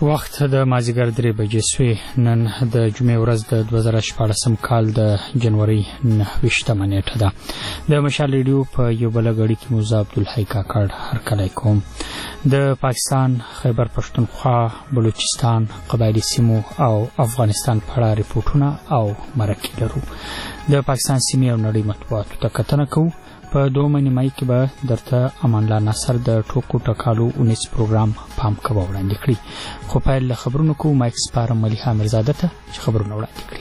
وخت د مازیګر 3 بجې شوې. نن د جمعې ورځ د 2014 کال د جنوري 9 نیټه ده. د مشال ریډیو په یو بل غړي کې موزه عبدالحی کاکړ هرکلی کوم. د پاکستان، خیبر پښتونخوا، بلوچستان، قبایلی سیمو او افغانستان په اړه ریپورتونه او مرکې لرو. د پاکستان سیمې او نړۍ مطبوعاتو ته کتنه کوو. په 2 مای کې به درته امان الله ناصر د ټوکو ټکالو 19 پروګرام پام کوو وړاندې کړي. خو پیل له خبرونو کوو. مایک سپارم ملیحه مرزاده ته چې خبرونه وړاندې کړي.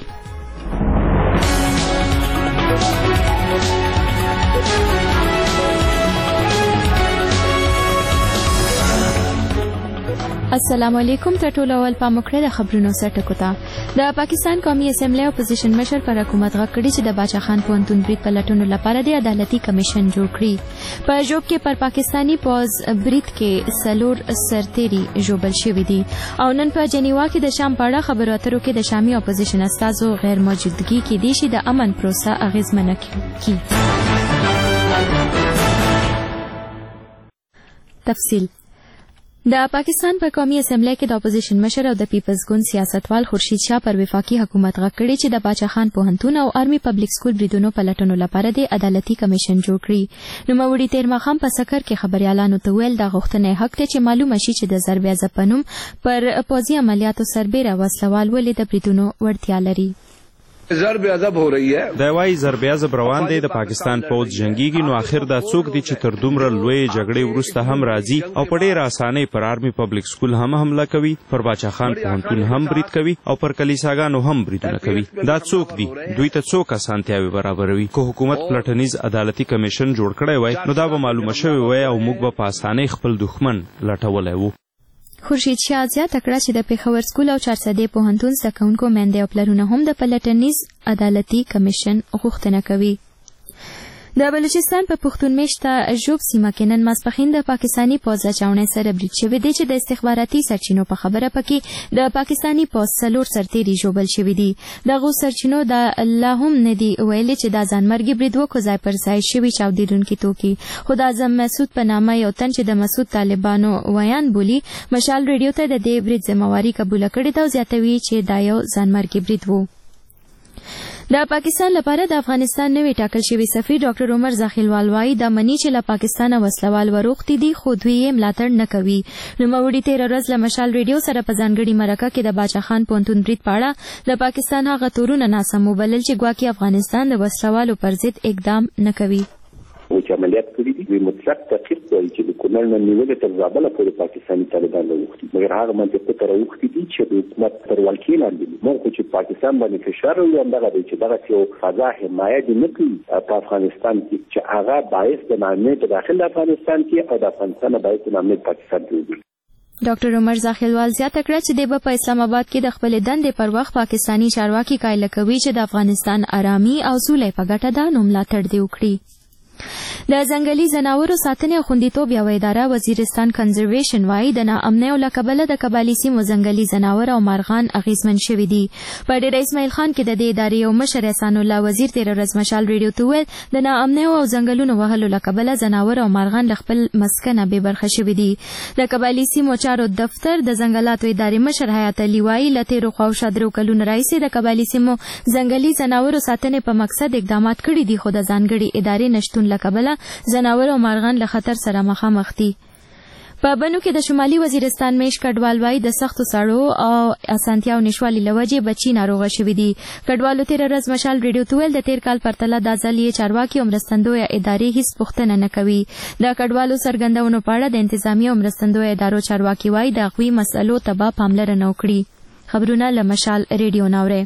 السلام علیکم. ټول اول پام وکړئ د خبرونو سرټکو ته. د پاکستان قومي اسمبلی اپوزیشن مشر پر حکومت غږ کړي چې د باچا خان پوهنتون برید پلټونو لپاره د عدالتي کمیشن جوړ کړي. په ژوب کې پر پاکستانی پوز برید کې 4 سرتیري ژوبل شوي دي او نن په جنیوا کې د شام په اړه خبرو اترو کې د شامي اپوزیشن استازو غیر موجودګي کې دي چې د امن پروسه اغیزمنه کړي. تفصیل. د پاکستان په قومي اسمبلی کې د اپوزیشن مشر او د پیپلز ګوند سیاستوال خورشید شاه پر وفاقي حکومت غږ کړي چې د باچا خان پوهنتون او آرمي پبلک سکول بریدونو پلټنو لپاره د عدالتي کمیشن جوړ کړي. نوموړي تیر ماښام په سکر کې خبريالانو ته ویل د غوښتنې حق ته چې معلومه شي چې د ضرب عضب په نوم پر پوځي عملیاتو سربېره وسلوال ولې د بریدونو وړتیا لري. ضرب عضب هو رہی ہے. دا وايي ضرب عضب روان دی. د پاکستان پوځ جنگيږي. نو اخر دا څوک دي چې تر دومره لوی جګړې وروسته هم راځي او په ډېر اسانۍ پر آرمي پبلک سکول هم حمله کوي، پر باچا خان پوهنتون هم برید کوي او پر کلیساګانو هم بریدونه کوي. دا څوک دي؟ دوی ته څوک اسانتیاوي برابروي؟ که حکومت پلټنیز عدالتي کمیشن جوړ کړی وای نو دا به معلومه شوی وای او موږ به په اسانۍ خپل دښمن لټولی وو. خورشید شاه زیاته کړه چې د پیښور سکول او چارسدې پوهنتون زده کوونکو میندې او پلرونه هم د پلټنیز عدالتي کمیشن غوښتنه کوي. د بلوچستان په پښتون میشته ژوب سیمه کې نن ماسپښین د پاکستانی پوځ چاونې سره برید شوی دی چې د استخباراتي سرچینو په خبره پکې د پاکستانی پوځ 4 سرتیري ژوبل شوي دي. دغه سرچینو د الله هم نه دی ویلي چې دا ځانمرګي برید وکړو ځای پر ځای شوي چاودیدونکي توکي. خو د اعظم مسعود په نامه یو تن چې د مسعود طالبانو ویان بولي مشال ریډیو ته د دې برید ذمہواری قبول کړې ده او زیاتوي چې دا یو ځانمرګي برید وو. د پاکستان لپاره د افغانستان نوی ټاکل شوی سفیر ډاکټر عمر زاخیلوال وايي د منی چې له پاکستان وسلوال وروختي دي خو دوی یې ملاتړ نه کوي. نوموړي تیر ورځ له مشال ریډیو سره په ځانګړي مرکه کې د باچا خان پوهنتون برید په اړه د پاکستان هغه تورونه ناسم وبلل چې ګواکې افغانستان د وسلوالو پر ضد اقدام نه کوي. چې عملیات کړي دي مطلق تحقیق کوي چې د کونړ نه نیولې تر زابل پورې پاکستاني طالبان وروختي، مګر هغه منطقه تر وروختي دي چې د حکومت تر ولکې لاندې دي. موږ چې پاکستان باندې فشار وي همدغه دی چې دغه یو فضا حمایه دې نه کوي په افغانستان کې چې هغه باعث د نامې په داخل افغانستان کې او د افغانستان باعث د نامې پاکستان جوړوي. ډاکټر عمر زاخیلوال زیاته کړه چې د په اسلام آباد کې د خپل دندې پر وخت پاکستانی چارواکي قایل کوي چې د افغانستان آرامي او سولې په ګټه ده نو ملاتړ دې وکړي. د ځنګلي ځناورو ساتنې او خوندیتوب یوه اداره وزیرستان کنزرویشن وايي د ناامنۍ او له کبله د قبایلي سیمو ځنګلي ځناور او مارغان اغیزمن شوي دي. په ډېر اسماعیل خان کې د دې ادارې یو مشر احسان الله وزیر تېره ورځ مشال ریډیو ته وویل د ناامنۍ او ځنګلونو وهلو له کبله ځناور او مارغان له خپل مسکنه بې برخه شوي دي. د قبایلي سیمو چارو دفتر د ځنګلاتو ادارې مشر حیات علي وايي له تېرو خواوشا 3 کلونو راهیسې د قبایلي سیمو ځنګلي ځناورو ساتنې په مقصد اقدامات کړي دي خو د ځانګړي ادارې نشتون له کبله ځناور او مارغان له خطر سره مخامخ دي. په بنو کې د شمالي وزیرستان میش کډوال وايي د سختو سړو او اسانتیاو نشوالي له وجې بچي ناروغه شوي دي. کډوالو تېره ورځ مشال ریډیو ته ویل د تېر کال پرتله دا ځل یې چارواکي او مرستندویه ادارې هیڅ پوښتنه نه کوي. د کډوالو څرګندونو په اړه د انتظامیه او مرستندویه ادارو چارواکي وايي د هغوی مسئلو ته به پاملرنه وکړي. خبرونه له مشال ریډیو ناورئ.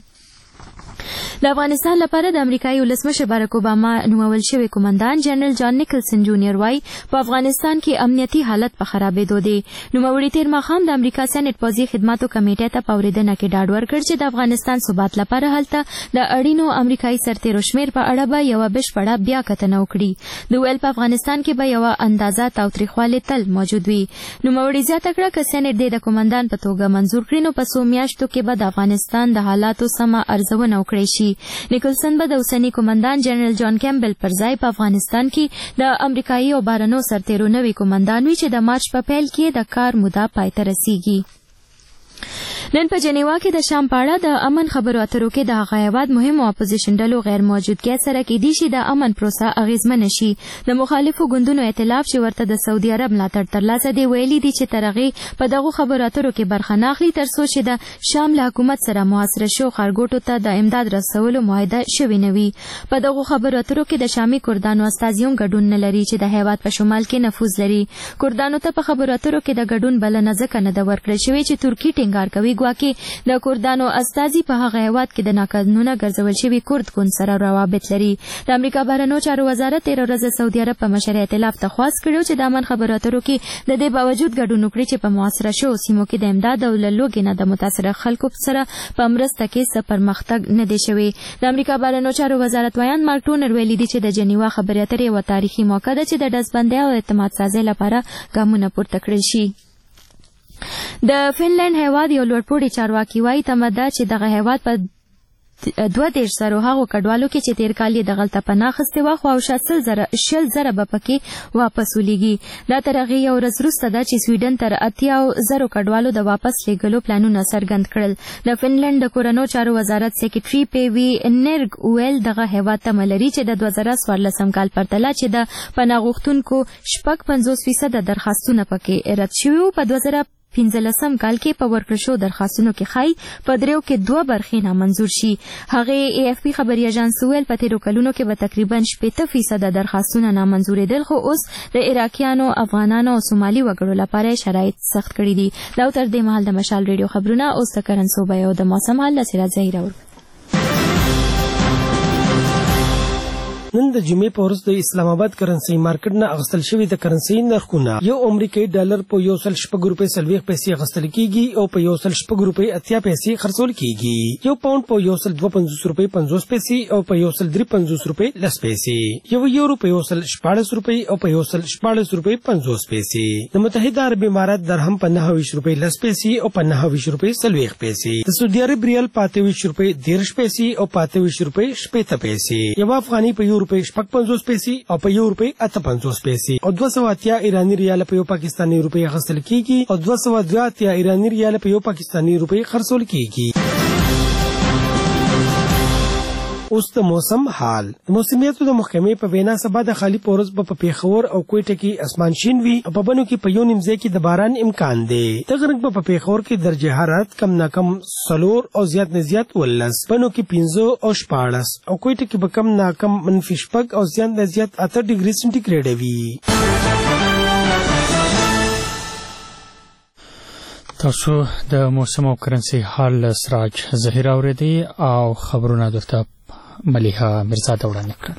د افغانستان لپاره د امریکایي ولسمشر بارک اوباما نومول شوی قومندان جنرال جان نیکلسن جونیئر وايي په افغانستان کې امنیتي حالت په خرابېدو دی. نوموړي تېر ماښام د امریکا سېنټ پوځي خدماتو کمیټې ته په اورېدنه کې ډاډ ورکړ چې د افغانستان ثبات لپاره هلته د اړینو امریکایي سرتیرو شمېر په اړه به یوه بشپړه بیا کتنه وکړي. د ویل په افغانستان کې به یوه اندازه تاوتریخوالی تل موجود وي. نوموړي زیاته کړه که سېنټ دې د قومندان په توګه منظور کړي نو په څو میاشتو کې به د افغانستان د حالاتو سمه ارزونه وکړي شي. نیکلسن به د اوسني قومندان جنرال جان کیمبل پر ځای په افغانستان کې د امریکایي او بهرنیو سرتیرو نوي قومندان وي چې د مارچ په پیل کې د کار موده پای ته رسیږي. نن په جنیوا کې د شام پاړه د امن خبرو اترو کې د هغه هیواد مهمو اپوزیشن ډلو غیر موجودګۍ سره کېدای شي د امن پروسه اغیزمنه شي. د مخالفو ګوندونو ائتلاف چې ورته د سعودي عرب ملاتړ ترلاسه دی ویلي دي چې تر هغې په دغو خبرو اترو کې برخه نه اخلي تر څو چې د شام له حکومت سره محاصره شوو ښارګوټو ته د امداد رسولو معاهده شوې نه وي. په دغو خبرو اترو کې د شامي کردانو استازي هم ګډون نه لري چې د هیواد په شمال کې نفوذ لري. کردانو ته په خبرو اترو کې د ګډون بلنه ځکه نه ده ورکړل شوې چې ترکي ټینګار کوي ګواکې د کردانو استازي په هغه هیواد کې د ناقانونه ګرځول شوي کرد ګوند سره روابط لري. د امریکا بهرنیو چارو وزارت تېره ورځ سعودي عرب په مشر ائتلاف ته خواست کړی چې د امن خبرو اترو کې د دې باوجود ګډون وکړي چې په محاصره شوو سیمو کې د امداد او له لوږې نه د متاثره خلکو سره په مرسته کې څه پرمختګ نه دی شوی. د امریکا بهرنیو چارو وزارت ویان مارک ټونر ویلي دي چې د جنیوا خبرې اترې یوه تاریخي موقع ده چې د ډزبندۍ او اعتماد سازۍ لپاره ګامونه پورته کړل شي. د فنلنډ هیواد یو لوړپوړي چارواکي وایي تمه ده چې دغه هیواد په 22 زره هغو کډوالو کې چې تیر کال یې دغلته پناه اخیستې وه خو او 100 زره به پکې واپس ولیږي. دا تر هغې یو ورځ وروسته ده چې سویډن تر 80 زرو کډوالو د واپس لیږلو پلانونه څرګند کړل. د فنلنډ د کورنیو چارو وزارت سیکرټري پیوي نرګ ویل دغه هیواد تمه لري چې د 2014 کال پرتله چې د پناه غوښتونکو 50% درخواستونه پکې رد شوي وو په 2015 کال کې په ورکړل شوو درخواستونو کې ښایي په دریو کې 2 برخې نامنظور شي. هغې AFP خبري اژانس ویل په تېرو کلونو کې به تقریبا 80% درخواستونه نامنظورېدل خو اوس د عراقیانو، افغانانو او سومالي وګړو لپاره شرایط سخت کړي دي. دا تر دې مهال د مشال ریډیو خبرونه اوس د کرنسو بیو د موسم حال له سراج ظهیر اور نن د جمعې په ورځ د اسلام آباد کرنسي مارکیټ نه اغستل شوی د کرنسي نرخونه یو امریکایي ډالر په 1.4 روپۍ 40 پیسې اغستل کیږي او په 1.4 روپۍ 80 پیسې خرڅول کیږي. یو پاوند په 1.25 روپۍ 50 پیسې او په 1.53 روپۍ 10 پیسې. یو یورو په 1.14 روپۍ او په 1.14 روپۍ 50 پیسې. د متحده عرب امارات درهم په 29 روپۍ 10 پیسې او په 29 روپۍ 40 پیسې. د سعودي عرب ریال په 28 روپۍ 13 پیسې او په 28 روپۍ 70 پیسې. یو افغاني په روپۍ 55 پیسې او په 1 روپۍ 58 پیسې او 280 ایرانی ریال په 1 پاکستانی روپۍ اخیستل کیږي او 280 ایرانی ریال په 1 پاکستانی روپۍ خرڅول کیږي. اوس د موسم حال. د موسمیاتو د محکمې په وینا سبا د خالی پورز په پیښور او کوټه کې اسمان شین وي او په بنو کې په یو نیم ځای کې د باران امکان دی. د غرب په پیښور کې درجه حرارت کم نه کم 4 او زیات نه زیات 19، بنو کې 15 او 14 او کوټه کې به کم نه کم -6 او زیات نه زیات 8 ډیګري سنټیګریډ وي. تاسو د موسم او کرنسي حال سراج ظهیر اوریدي او خبرونه دلته ملیحه مرزاده وړاندې کړل.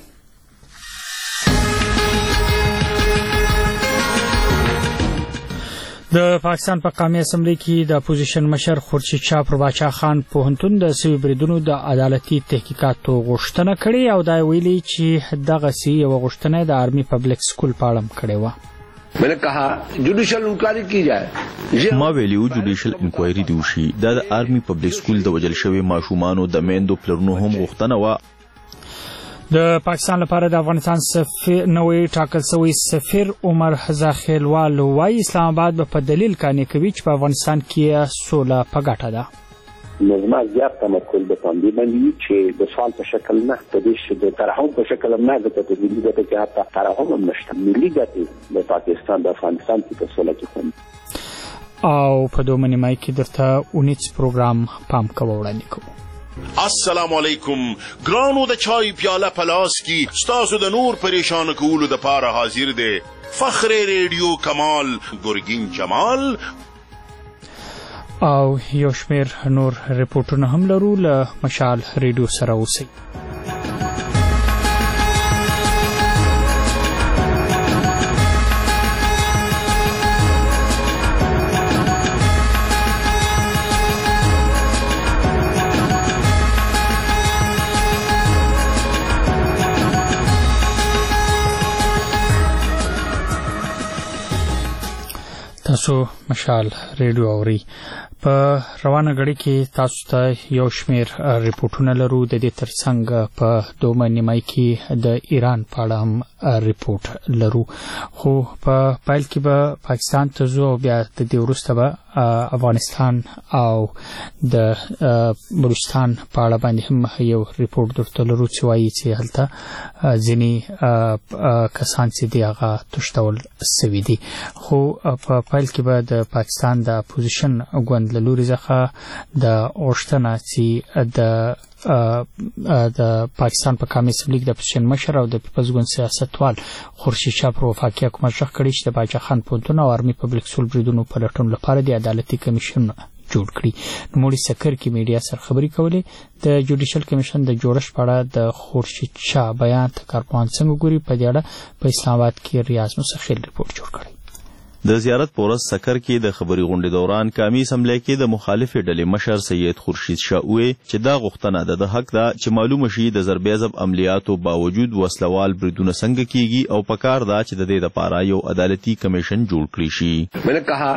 د پاکستان په قومي اسمبلی کې د اپوزیشن مشر خورشید شاه پر باچا خان پوهنتون د سوي بریدونو د عدالتي تحقیقاتو غوښتنه کړې او دا ویلي چې دغه سی یو غوښتنه د آرمي پبلک سکول په اړه کړې و. मैंने कहा judicial inquiry की जाए. ما ویلیو جوډیشل انکوایری دی وشي. دا د آرمي پبلک سکول د وجل شوی ماشومانو د میندو پلرونو هم غوښتنه و. د پاکستان لپاره د افغانستان سفیر نوې ټاکل شوی سفیر عمر زاخیلوال وايي اسلام آباد په دلیل کانې کوي چې په افغانستان کې سوله په ګټه ده. نظم زیات تمرکز به باندې باندې چې د سوال په شکل نه د دې د ترحم په شکل نه د ملي ګټه کې حتی ترحم هم نشته. ملي ګټه د پاکستان د افغانستان په سوله کې او په دوه نیمه کې درته 19 پروګرام پام کوو وړاندې کوو. السلام علیکم ګرانو د چای پیاله پلاس کی ستاسو د نور پریشان کولو د پاره حاضر دی فخر ریډیو کمال ګورګین جمال او یو شمیر نور ریپورتونه هم لرو له مشال ریډیو سره اوسئ. تاسو مشال ریډیو اوري. په روانه غړي کې تاسو ته یو شمیر ریپورتونه لرو. د دې ترڅنګ په دوه نیمه کې د ایران په اړه هم ریپورت لرو. خو په پایل کې به پاکستان ته ځو او بیا د دې وروسته به افغانستان او د بلوچستان په اړه باندې هم یو ریپورت درته لرو چې وایي چې هلته ځینې کسان چې دی هغه تشتول سوي دي خو په پیل کې به د پاکستان د اپوزیشن ګوند له لوري څخه د غوښتنه چې د پاکستان په قومي اسمبلی کې د اپوزیشن مشر او د پیپلز ګوند سیاستوال خورشید شاه پر وفاقي حکومت ژغ کړی چې د باچا خان پوهنتون او آرمي پبلک سکول بریدونو په لټون لپاره د عدالتي کمیشن جوړ کړی. نوموړي سکر کې میډیا سره خبرې کولې. د جوډیشل کمیشن د جوړښت په اړه د خورشید شاه بیان ته کارپوهان څنګه ګوري په دې اړه په اسلام آباد کې ریاض مستخیل ریپورت جوړ کړی. د زیارت پورس سکر کې د خبري غونډې دوران قومي اسمبلی کې د مخالفې ډلې مشر سید خورشید شاه وې چې دا غوښتنه ده د حق ده چې معلومه شي د ضربېزب عملیاتو باوجود وسلوال بریدونه څنګه کیږي او پکار ده چې د دې لپاره یو عدالتي کمیشن جوړ کړی شي. मैंने कहा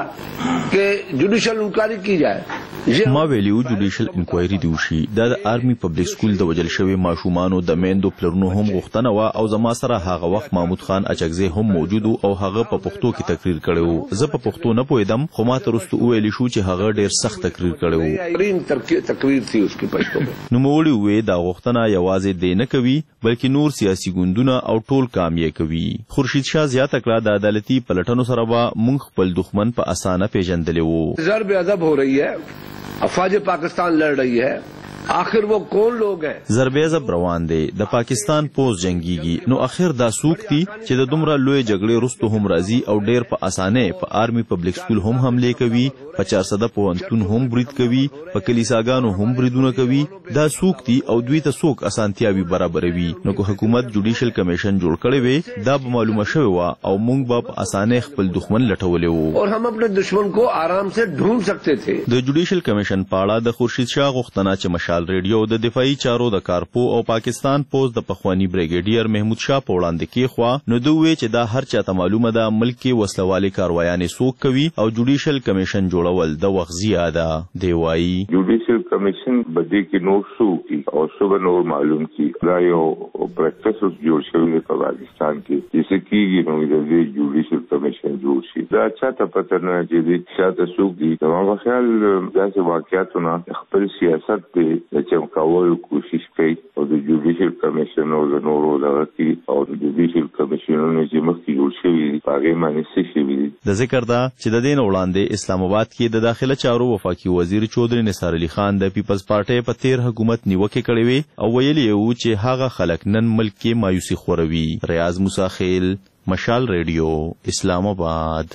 कि जुडिशियल इंक्वायरी की जाए. ما ویلیو جوډیشل انکوایری دی وشي. د آرمي پبلک سکول د وجل شوی ماشومانو د میندو پلرونو هم غوښتنه وا او زما سره هغه وخت محمود خان اچکزی هم موجود او هغه په پښتو کې تقریر کړو. زه په پښتو نه پوهیدم خو ما ترسته ویل شو چې هغه ډیر سخت تقریر کړو. تقریر تھی اس کی پښتو میں. نو موړي وې دا غوښتنه یوازې دی نه کوي بلکې نور سیاسي ګوندونه او ټول کام یې کوي. خورشید شاه زیاته کړه د عدالتي پلټنو سره به مونږ خپل دښمن په اسانه پیژندلې وو. ضرب ادب हो रही है. افواج پاکستان لڑ رہی ہے. آخر وہ کون لوگ ہیں؟ ضربېزب روان دی. د پاکستان پوز جنگيږي. نو اخر دا سوق دي چې د دومره لوی جګړې وروسته هم راځي او ډېر په اسانه په آرمي پبلک سکول هم حمله کوي، په 400 پوهنتون هم برید کوي، په کلیساګانو هم بریدونه کوي. دا سوق دي او دوی ته سوق اسانتیاوي برابروي. نو که حکومت جوډیشل کمیشن جوړ کړي وي دا به معلومه شوی و او موږ به په اسانه خپل دښمن لټولې وو اور هم خپل دشمن کو آرام سے ढूंढ सकते थे. د جوډیشل کمیشن په اړه د خورشید شاه غوښتنه چې مشال ریډیو د دفاعي چارو د کارپو او پاکستان پوز د پخوانی بریګیډیر محمود شاه په وړاندې کې خو نو دوی چې دا هر چاته معلومه ده ملک کې وسلوالي کاروایانې سوق کوي او جوډیشل کمیشن جوړول د وخت زیاده دی وایي. جوډیشل کمیشن بده کې نور شو کی او شو نور معلوم کی دا یو پریکټس جوړ شوی په پاکستان کې چې کیږي نو د جوډیشل کمیشن جوړ شي. دا چاته پته نه چې د چاته سوق دي. نو په خیال داسې واقعیتونه خپل سیاست ته چمکاول کوشش کوي او د جوډیشل کمیشن او د نورو دغه او د جوډیشل کمیشنونو چې مخکې جوړ شوي دي هغه باندې څه شوي دي. د ذکر ده چې د دین وړاندې اسلام آباد کې د داخله چارو وفاقي وزیر چودري نثار علي خان د پیپلز پارټي په تیر حکومت نیوکه کړې وي او ویلي وو چې هغه خلک نن ملک کې مایوسي خوروي. ریاض موسی خیل، مشال ریډیو، اسلام آباد.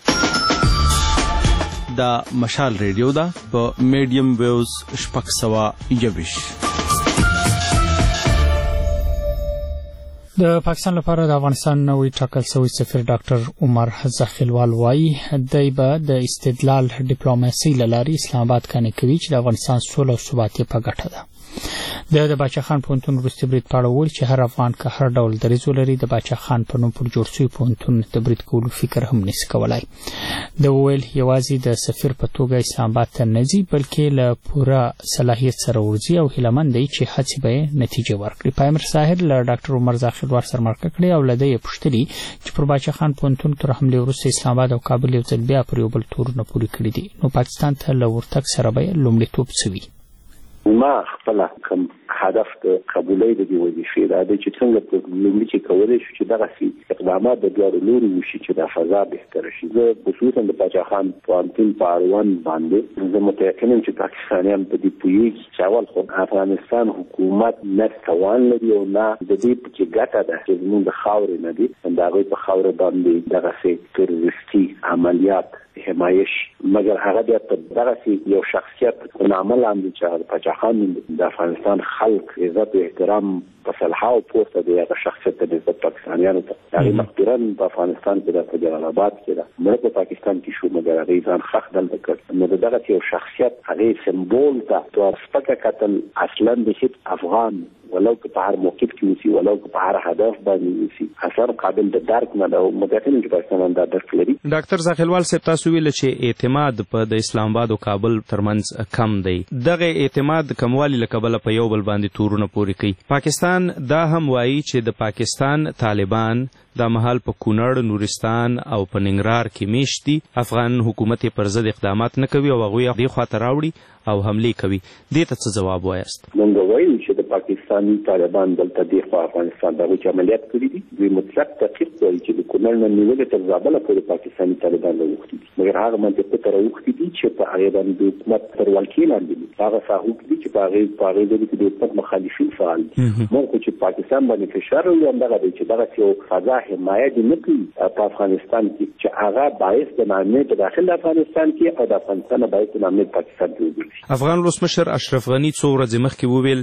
دا مشال ریډیو دا په میډیم ویوز 621. د پاکستان لپاره د افغانستان نوی ټاکل شوی سفیر ډاکټر عمر زخیلوال وایي دی به د استدلال ډیپلوماسي له لارې اسلام آباد کانې کوي چې د افغانستان سوله او ثبات په ګټه ده. د باچا خان پوهنتون وروستي برید په اړه وویل چې هر افغان که هر ډول دریځ ولري د باچا خان په نوم پر جوړ شوي پوهنتون د برید کولو فکر هم نشي کولای. د وویل یوازې د سفیر په توګه اسلام آباد ته نه ځي بلکې له پوره صلاحیت سره ورځي او هیلهمند دی چې هڅې به نتیجه ورکړي. پایمر ساحر له ډاکټر عمر زخیلوال سره مرکه کړې او له ده یې پوښتلي چې پر باچا خان پوهنتون تر حملې وروسته اسلام آباد او کابل یو ځل بیا پر یو بل تورونه پورې کړي دي نو پاکستان ته له ورتګ سره به لومړیتوب څه وي؟ ما خپل کوم هدف د قبولۍ د دې وظیفې دا دی چې څنګه په لومړي کې کولی شو چې دغسې اقدامات د دواړو لوري وشي چې دا فضا بهتره شي. زه خصوصا د باچا خان پوهنتون په اړوند باندې زه متیقن یم چې پاکستانیان په دې پوهېږي چې اول خو افغانستان حکومت نه توان لري او نه د دې پکې ګټه ده چې زموږ د خاورې نه دي د هغوی په خاوره باندې دغسې تروریستي عملیات حمایش مګر هغه بیا په دغسې یو شخصیت په نامه لاندې چې د باچا خان د افغانستان خلق عزت و احترام په صلحه او پورته دی هغه شخصیت د نسبت پاکستانیانو ته هغې مقدرا په افغانستان کې ده په جلال آباد کې ده مړه په پاکستان کې شو مګر هغې ځان ښخ دلته کړ نو د دغسې یو شخصیت هغې سمبول ته تو سپکه کتل اصلا د هیڅ افغان ولو که په هر موقف کې وسی ولو که په هر هدف باندې وسی اثر قابل د درک نه ده او متأکد چې پاکستان دا درک لري. ډاکټر زاخیلوال صاحب تاسو ویل چې اعتماد په د اسلام آباد او کابل ترمنځ کم دی. دغه اعتماد کموالی له کبله په یو بل باندې تورونه پورې کوي. پاکستان دا هم وایي چې د پاکستان طالبان دا مهال په کونړ، نورستان او په ننګرهار کې میشت دي. افغان حکومت پر ضد اقدامات نه کوي او هغوی دې خواته راوړي او حملې کوي. دې ته څه ځواب وایاست؟ موږ وایو چې د پاکستاني طالبان دلته دې خوا افغانستان د هغوی عملیات کړي دي. دوی مطلق تحقیق کوي چې د کونړ نه نیولې تر زابله پورې پاکستاني طالبان راوښتي دي، مګر هغه منطقې ته راوښتي دي چې په هغې باندې د حکومت تر ولکې لاندې دي. هغه ساحو کې دي چې په هغې ځای کې د حکومت مخالفین فعال دي. موږ خو چې پاکستان باندې فشار راوړي همدغه دی چې دغسې یو فضا حمایه دې نه په افغانستان کې چې هغه باعث د ناامنۍ په داخل افغانستان کې او د افغانستان باعث د ناامنۍ پاکستان کې وګرځي. افغان ولسمشر اشرف غني څو ورځې مخکې وویل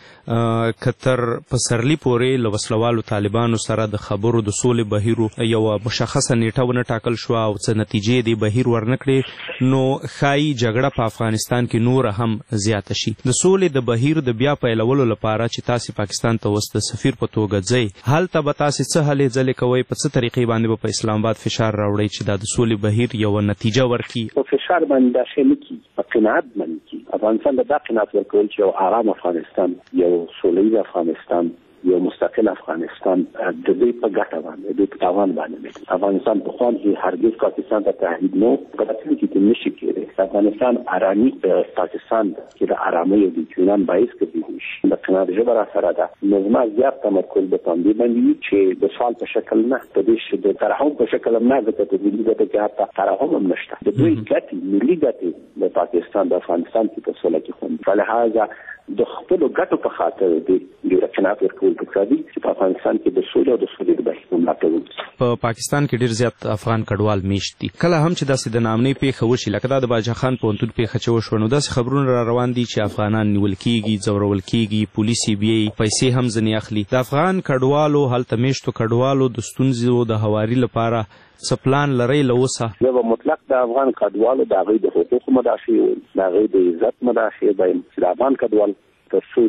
چې کتر پسرلی پورې له وسلوالو طالبانو سره د خبرو د سولې بهیر یو مشخصه نیټه ونه ټاکل شو او څه نتیجې دی بهیر ورنکړي، نو ښایي جګړه په افغانستان کې نور هم زیاته شي. د سولې د بهیر د بیا پیلولو لپاره چې تاسې پاکستان ته اوس د سفیر په توګه ځئ، هلته به تاسې څه هلې ځلې کوئ؟ په څه طریقې باندې په اسلام آباد فشار راوړئ چې دا د سولې بهیر یو نتیجه ورکړي؟ په فشار باندې داخل نه کړي، په قناعت باندې کړي. افغانستان د دا قناعت ورکول چې یو آرام افغانستان، یو سوله افغانستان، یو مستقل افغانستان د دوی په ګټه باندې، دوی په تاوان باندې. افغانستان په خوان کې هرګز پاکستان ته تهدید نه په راتلونکي کې نشي کېدی. افغانستان آرامي په پاکستان کې د آرامۍ او د اطمینان باعث ګرځېدلی شي. د قناعت ژبه راسره ده. نو زما زیات تمرکز به په همدې باندې چې د سوال په شکل نه، په دې د ترحم په شکل هم نه، ځکه په ملي ګټه کې حتی ترحم هم نشته. د دوی ګټې، ملي ګټې د پاکستان د افغانستان کې په سوله کې خوندي. فلهذا د خپلو ګټو په خاطر د قناعت ورکول پکار دي چې په افغانستان کې د سولې او د سولې د بهیر ملاتړ وکړي. په پاکستان کې ډېر زیات افغان کډوال میشت دي. کله هم چې داسې د ناامنۍ پیښه وشي، لکه دا د باچا خان پوهنتون پیښه چې وشوه، نو داسې خبرونه را روان دي چې افغانان نیول کېږي، ځورول کېږي، پولیس یې بیایي، پیسې هم ځینې اخلي. د افغان کډوالو، هلته میشتو کډوالو د ستونزو د هواري لپاره څه پلان لرئ له اوسه؟ زه به مطلق د افغان کډوالو د هغوی د حقوقو مدافع وایم، د هغوی د عزت مدافع وایم چې د افغان کډوال تر څو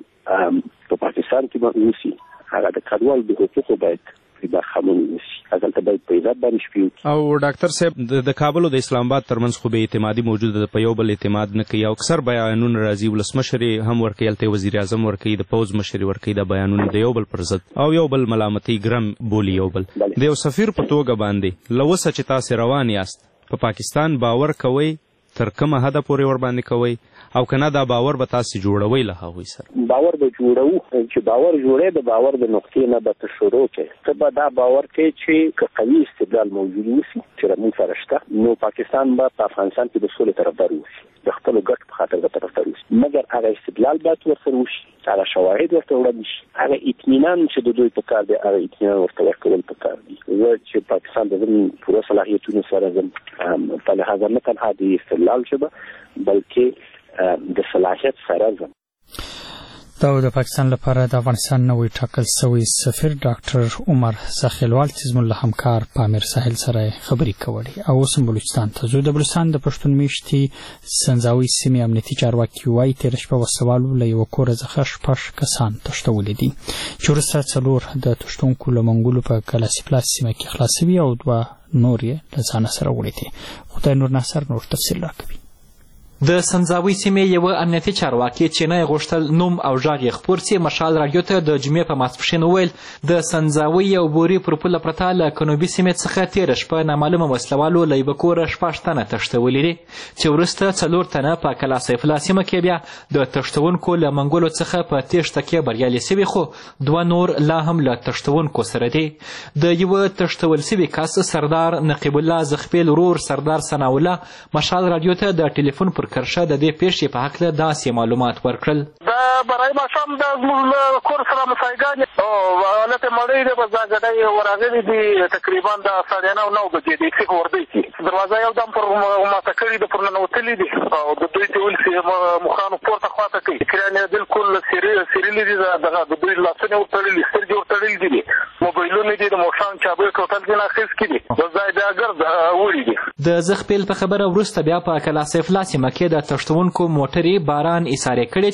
چې په پاکستان کې اوسي، هغه د کډوال د حقوقو باید برخمن اوسي. هلته باید په عزت باندې شپې وکړي. او ډاکټر صاحب د کابل او د اسلام آباد ترمنځ خو بې اعتمادي موجوده ده، په یو بل اعتماد نه کوي او اکثر بیانونه راځي، ولسمشر هم ورکوي، هلته وزیر اعظم ورکوي، د پوځ مشر ورکوي، دا بیانونه د یو بل پر ضد او یو بل ملامتي ګرم بولي یو بل. د یو سفیر په توګه باندې له اوسه چې تاسې روان یاست، په پاکستان باور کوئ؟ تر کومه حده پورې ور باندې کوئ؟ او کنه دا باور به تاسې جوړوئ له هغوی سره؟ باور به جوړوو. چې باور جوړې د باور د نقطې نه به ته شروع کړې. ته به دا باور کوې چې که قوي استدلال موجود وسي چې زموږ سره شته، نو پاکستان به په افغانستان کې د سولې طرفدار وسي، د خپلو ګټو په خاطر به طرفدار وسي. مګر هغه استدلال باید ورسره وشي، هغه شواهد ورته وړاندې شي، هغه اطمینان چې د دوی په کار دی، هغه اطمینان ورته ورکول په کار دي. زه چې پاکستان د زموږ پوره صلاحیتونو سره ځم، په لحاظه نه تنها د استدلال ژبه بلکې د صلاحیت سره ځم. دا د پاکستان لپاره د افغانستان نوی ټاکل شوی سفیر ډاکټر عمر زاخیلوال چې زموږ له همکار پامیر ساحل سره خبرې کولې. او اوس بلوچستان ته ځو. د بلوچستان د پښتون میشتې سنځاوي سیمې امنیتي چارواکي وایي تېره شپه وسوالو له یوه کوره څخه 6 کسان تښتولي دي، چې وروسته 4 د تښتونکو له منګولو په کلاسي پلاس سیمه کې خلاص شوي او 2 نور یې له ځانه سره وړي دي. خدای نور ناصر نور تفصیل راکوي. د سنځاوي سیمې یوه امنیتي چارواکي چې نه یې غوښتل نوم او غږ یې خپور سي، مشال راډیو ته د جمعې په ماسپښین وویل د سنځاوي یو بوري پر پوله پرته له کنوبي سیمې څخه تېره شپه نامعلومه وسلوالو له یوه کوره 6 تنه تښتولي دي، چې وروسته 4 تنه په کلا سیف الله سیمه کې بیا د تښتونکو له منګولو څخه په تېښته کې بریالي سوي، خو 2 نور لا هم له تښتونکو سره دي. د یوه تښتول سوي کس سردار نقیب الله زخپیل ورور سردار ثناء الله مشال راډیو ته د ټلیفون پر کرشه د دې پیښې په هکله داسې معلومات ورکړل. دا برای ماښام د زموږ کور سره مسایګانې او حالت مړۍ دی، په ځانګړی ورغلي دي تقریبا د 9:30 بجې د یکسي په وردۍ کې دروازه یو دم پر ماته کړي ده، پر ننوتلي دي او د دوی ته ویل مخانو پورته خواته کوي، کران یې بالکل سیرلي دي، دغه د دوی لاسونه ورتړلي، سترګې ورتړلي دي، موبایلونه دي، د موشان چابې ټوټل ځینې اخیستي دي، د ځای د ګرد وړي دي. د زخپیل په خبره وروسته بیا په کلا سیف الله سیمه کې د تښتونکو موټرې باران ایسارې کړې چې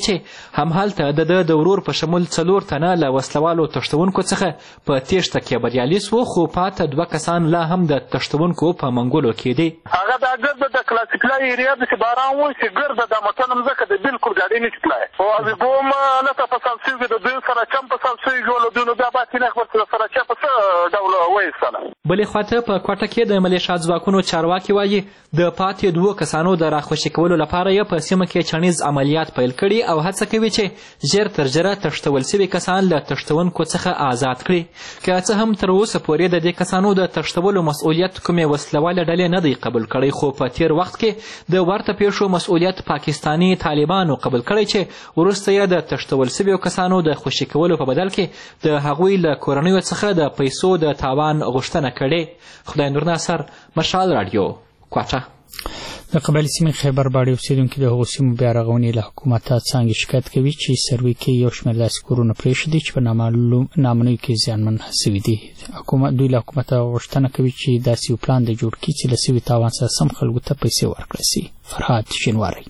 همهلته د ورور په شمول 4 تنه له وسلوالو تښتونکو څخه په تېښته کې بریالي سو، خو پاته 2 کسان لا هم د تښتونکو په منګولو کې دي. هغه د ګرد د کلاسیکلا ایریا د باران وای چې ګرد د متن مزکه د بالکل ګاډي نه چتلای او از کوم نه په سلسله د دوی سره چم په سلسله جوړ دونو د باطینه خبر سره چا په ډول وای سره. بلې خواته په کوټه کې د ملیشیا ځواکونو چارواکي وایي د پاتې 2 کسانو د راخوشي کولو لپاره یې په سیمه کې چڼیز عملیات پیل کړي او هڅه کوي چې ژر تر ژره تښتول سوي کسان له تښتونکو څخه آزاد کړي. که څه هم تر اوسه پورې د دې کسانو د تښتولو مسؤلیت کومې وسلوالې ډلې نه دی قبول کړی، خو په تیر وخت کې د ورته پیښو مسؤلیت پاکستاني طالبانو قبول کړی چې وروسته یې د تښتول سویو کسانو د خوشي کولو په بدل کې د هغوی له کورنیو څخه د پیسو د تاوان غوښتنه کړې. خدای نور ناصر، مشال رادیو، کوټه. د قبایلي سیمې خیبر باډي اوسېدونکي د هغو سیمو بیا رغونې له حکومته څانګې شکایت کوي چې سروې کې یو شمېر داسې کورونه پرېښي دي چې په نامنیو کې زیانمن سوي دي. دوی له حکومته غوښتنه کوي چې داسې یو پلان د جوړ کړي چې له سوي تاوان سره سم خلکو ته پیسې ورکړل سي. فرهاد شینواری.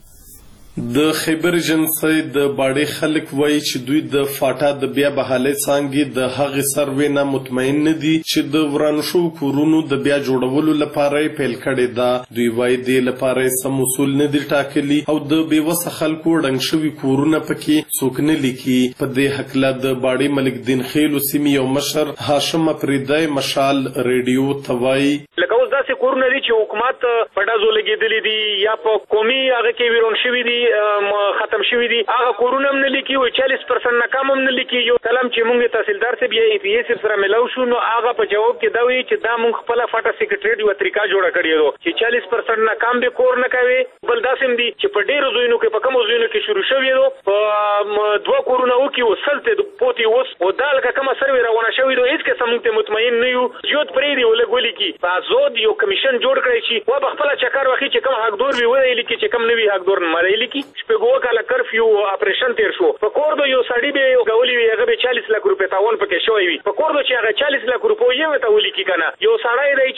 د خیبر جنسي د باډي خلک وایي چې دوی د فاټا د بیا بحالۍ څانګې د هغې سروې نه مطمئن نه دي چې د ورانو شوو کورونو د بیا جوړولو لپاره یې پیل کړې ده. دوی وایي دې لپاره یې سم اصول نه دي ټاکلي او د بېوسه خلکو ړنګ شوي کورونه پکې څوک نه لیکي. په دې هکله د باډي ملک دین خیلو سیمې یو مشر هاشم افریدی مشال ریډیو ته وایي لکه اوس داسې کورونه دي چې حکومت په ډزو لګېدلي دي یا په قومي هغه کې ویرون شوي دي ختم شوي دي، هغه کورونه هم نه لیکي او 40% نه کم هم نه لیکي. یو کلم چې موږ تحصیلدار صاحب یا پی ایس سره ملاو شو نو هغه په جواب کې دا وایي چې دا موږ خپله فاټه سیکریټریټ یوه طریقه جوړه کړې ده چې 40% نه کم به کور نه کوي. بل داسې هم دي چې په ډېرو ځایونو کې په کومو ځایونو کې شروع شوي ده په 2 کورونه وکړي او سلته پوتې اوس او دا لکه کومه سروې روانه شوې ده هېڅ قسم موږ ته مطمئن نه یو. زیات پرېږدي او لږ ولیکي په ازود یو کمیشن جوړ کړی چې و به خپله چکر واخلي چې کوم حقدور وي ویې لیکي چې کوم نه وي حقدور نه مه لیکي. شپږ کاله کرفیو اپریشن تیر شو په کور د یو سړي به غولي وي هغه به 40 لک روپۍ تاوان پکې شوی وي په کور د چې هغه 40 لک روپۍ یې ته ولیکي کنه یو سړی دی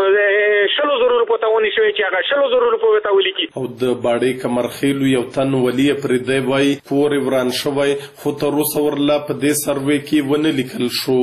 چې 100,000 روپۍ تاوان شوی چې هغه 100,000 روپۍ ته ولیکي. او د باډي کمرخیلو یو تن ولی پردی وای کور وران شوی خو تر اوسه ورلا په دې سروې کې ونه لیکل شو.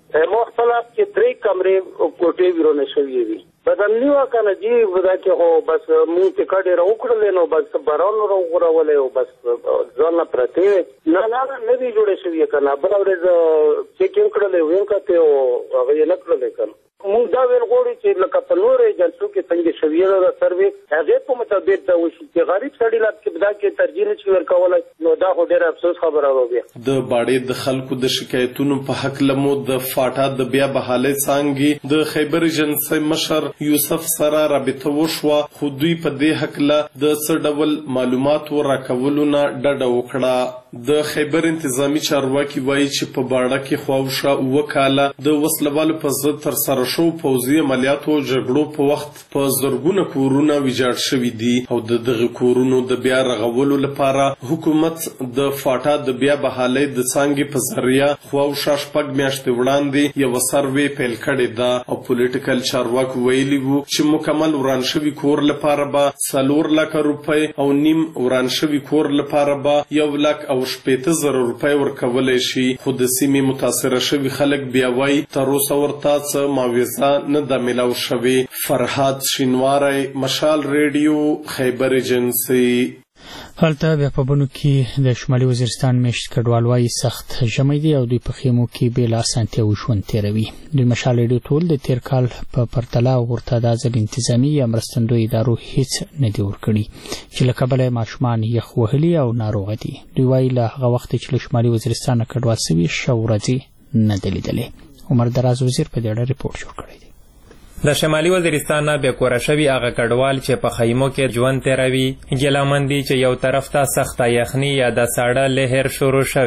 مختلف کې 3 کمرې کوټې ورونه شوې دي بدل نیو کنه جی ودا کې هو بس مونږ ته کډې راو کړل نو بس باران راو غوړولې او بس ځان پرته نه دی جوړې شوی کنه بل ورځ چیکینګ کړل وین کته او هغه یې نکړل کنه مونږ دا ویل غوړي چې لکه په نورې جلسو کې څنګه شوی دا سروې هغه په مطابق دا وشي چې غریب سړی لا کې بدا کې ترجیح نشي ورکولای نو دا خو ډېر افسوس خبره وي. د باډي د خلکو د شکایتونو په حق لمو د فاټا د بیا بحالۍ څانګې د خیبر جنسي مشر یوسف سره رابطه وشوه خو دوی په دې حق له د څه ډول معلوماتو راکولو نه ډډه وکړه. د خیبر انتظامی چارواکي وایي چې په باډه کې خواوشا 2 کاله د وسلوالو په ضد ترسره شو پوځي عملیاتو جګړو په وخت په زرګونه کورونه ویجاړ شوي دي او د دغه کورونو د بیا رغولو لپاره حکومت د فاټا د بیا بحالۍ د څانګې په ذریعه خواوشا 6 میاشتې وړاندې یوه سروې پیل کړې ده او پولیټیکل چارواکو ویلي وو چې مکمل وران شوي کور لپاره به 4 لکه روپۍ او نیم وران شوي کور لپاره به 1,60,000 روپۍ ورکولی شي خو د سیمې متاثره شوي خلک بیا وایي تر اوسه ورته څه معاوضه نه ده میلاو شوې. فرهاد شینواری، مشال ریډیو، خیبر ایجنسي. هلته بیا په بنو کې د شمالي وزیرستان میشت کډوال وایي سخت ژمی دی او دوی په خیمو کې بې له اسانتیاوو ژوند تېروي. دوی مشال ریډیو ټول د تیر کال په پرتله ورته دا ځل انتظامي یا مرستندویو ادارو هیڅ نه دي ورکړي چې له کبله یې ماشومان یخ وهلي او ناروغه دي. دوی وایي له هغه وخته چې له شمالي وزیرستانه کډوال سوي ښه ورځې نه دي لیدلې. عمر دراز وزیر په دې اړه ریپورټ جوړ کړی دی. د شمالي وزیرستان نه بې کوره شوي هغه کډوال چې په خیمو کې ژوند تېروي ګیلهمن دي چې یو طرف ته سخته یخني یا د ساړه لهر شروع شوی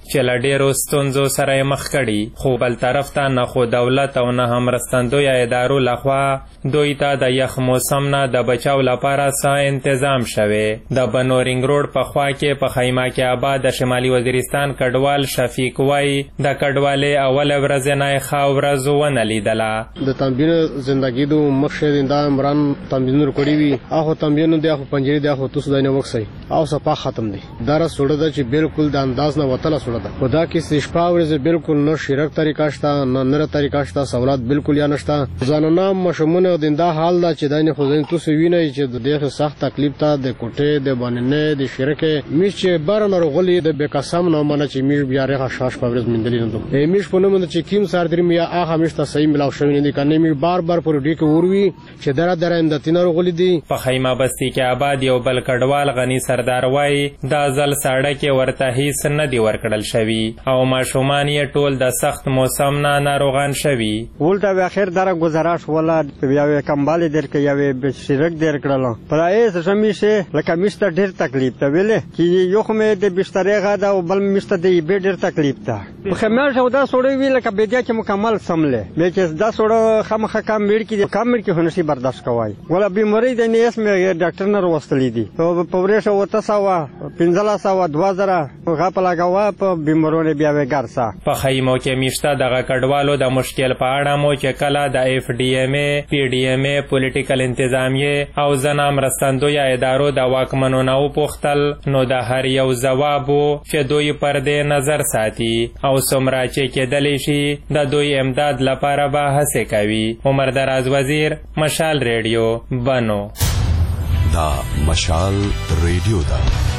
چې له ډېرو ستونزو سره یې مخ کړي، خو بل طرف ته نه خو دولت او نه هم مرستندویه ادارو لخوا دوی ته د یخ موسم نه د بچاو لپاره څه انتظام شوی. د بنورینګ روډ په خوا کې په خیمه کې آباد د شمالي وزیرستان کډوال شفیق وایي د کډوالۍ اوله ورځ نه یې ښه ورځ ونه لیدله. د تمبین زندگی دو مخشې دا عمران تمبینونه کړی وي، هغه تمبینونه د هغه پنجرې د هغه توسو دنه وکسي او صفه ختم دي. دا را سوړه ده چې بالکل د انداز نه وتله سوړه ده. خدا کې شپه ورځ بالکل نه شرک طریقه شته، نه نره طریقه شته، سہولت بالکل یا نشته. ځانونه مشمونه د دا حال دا چې دنه خو ځین توسو ویني چې د دغه سخت تکلیف ته د کوټه د باندې د شرک میش بارن رغلی د بقسم نه منه چې میش بیا رغه شاش په ورځ مندلې نه دوه میش په نوم چې کیم سار درې میا هغه میش ته صحیح ملاو شوی نه کنه میش بار پر ډی کې وروي چې در اندتینه رغلی دي. په خیمه بستی کې آباد یو بل کډوال غنی سردار وای دا ځل ساړه کې ورته هیڅ نه دی ورکړل شوی او ماشومان یې ټول د سخت موسم نه ناروغان شوی. ولټه اخر دره گزارش ولا بیا کمبال در کې یو بشرک در کړل پرایز زمیشه لکه میشته ډیر تکلیف ته ویلې چې یو خمه د بسترې غدا او بل میشته د ډیر تکلیف ته په خمه شو دا سوړې وی لکه بیا چې مکمل سمله مې چې دا سوړ خامخه کم میړ کې کم میړ کې هنشي برداشت کوي ولا بیماری د نیس مې ډاکټر نه وستلې دي په پورېشه وته سوا 1500 2000 غاپ لګاوه په بیمارونه بیا وګرسا. په خیمو کې میشته دغه کډوالو د مشکل په اړه مو چې کله د اف ډی ایم ای پی ډی ایم ای پولیټیکل انتظامیه او زنا مرستندویه ادارو د واکمنو نه وپوښتل نو د هر یو ځواب چې دوی پر دې نظر ساتي او څومره چې کېدلی شي د دوی امداد لپاره به هڅې کوي. عمر دراز وزیر، مشال ریډیو، بنو. دا مشال ریډیو دا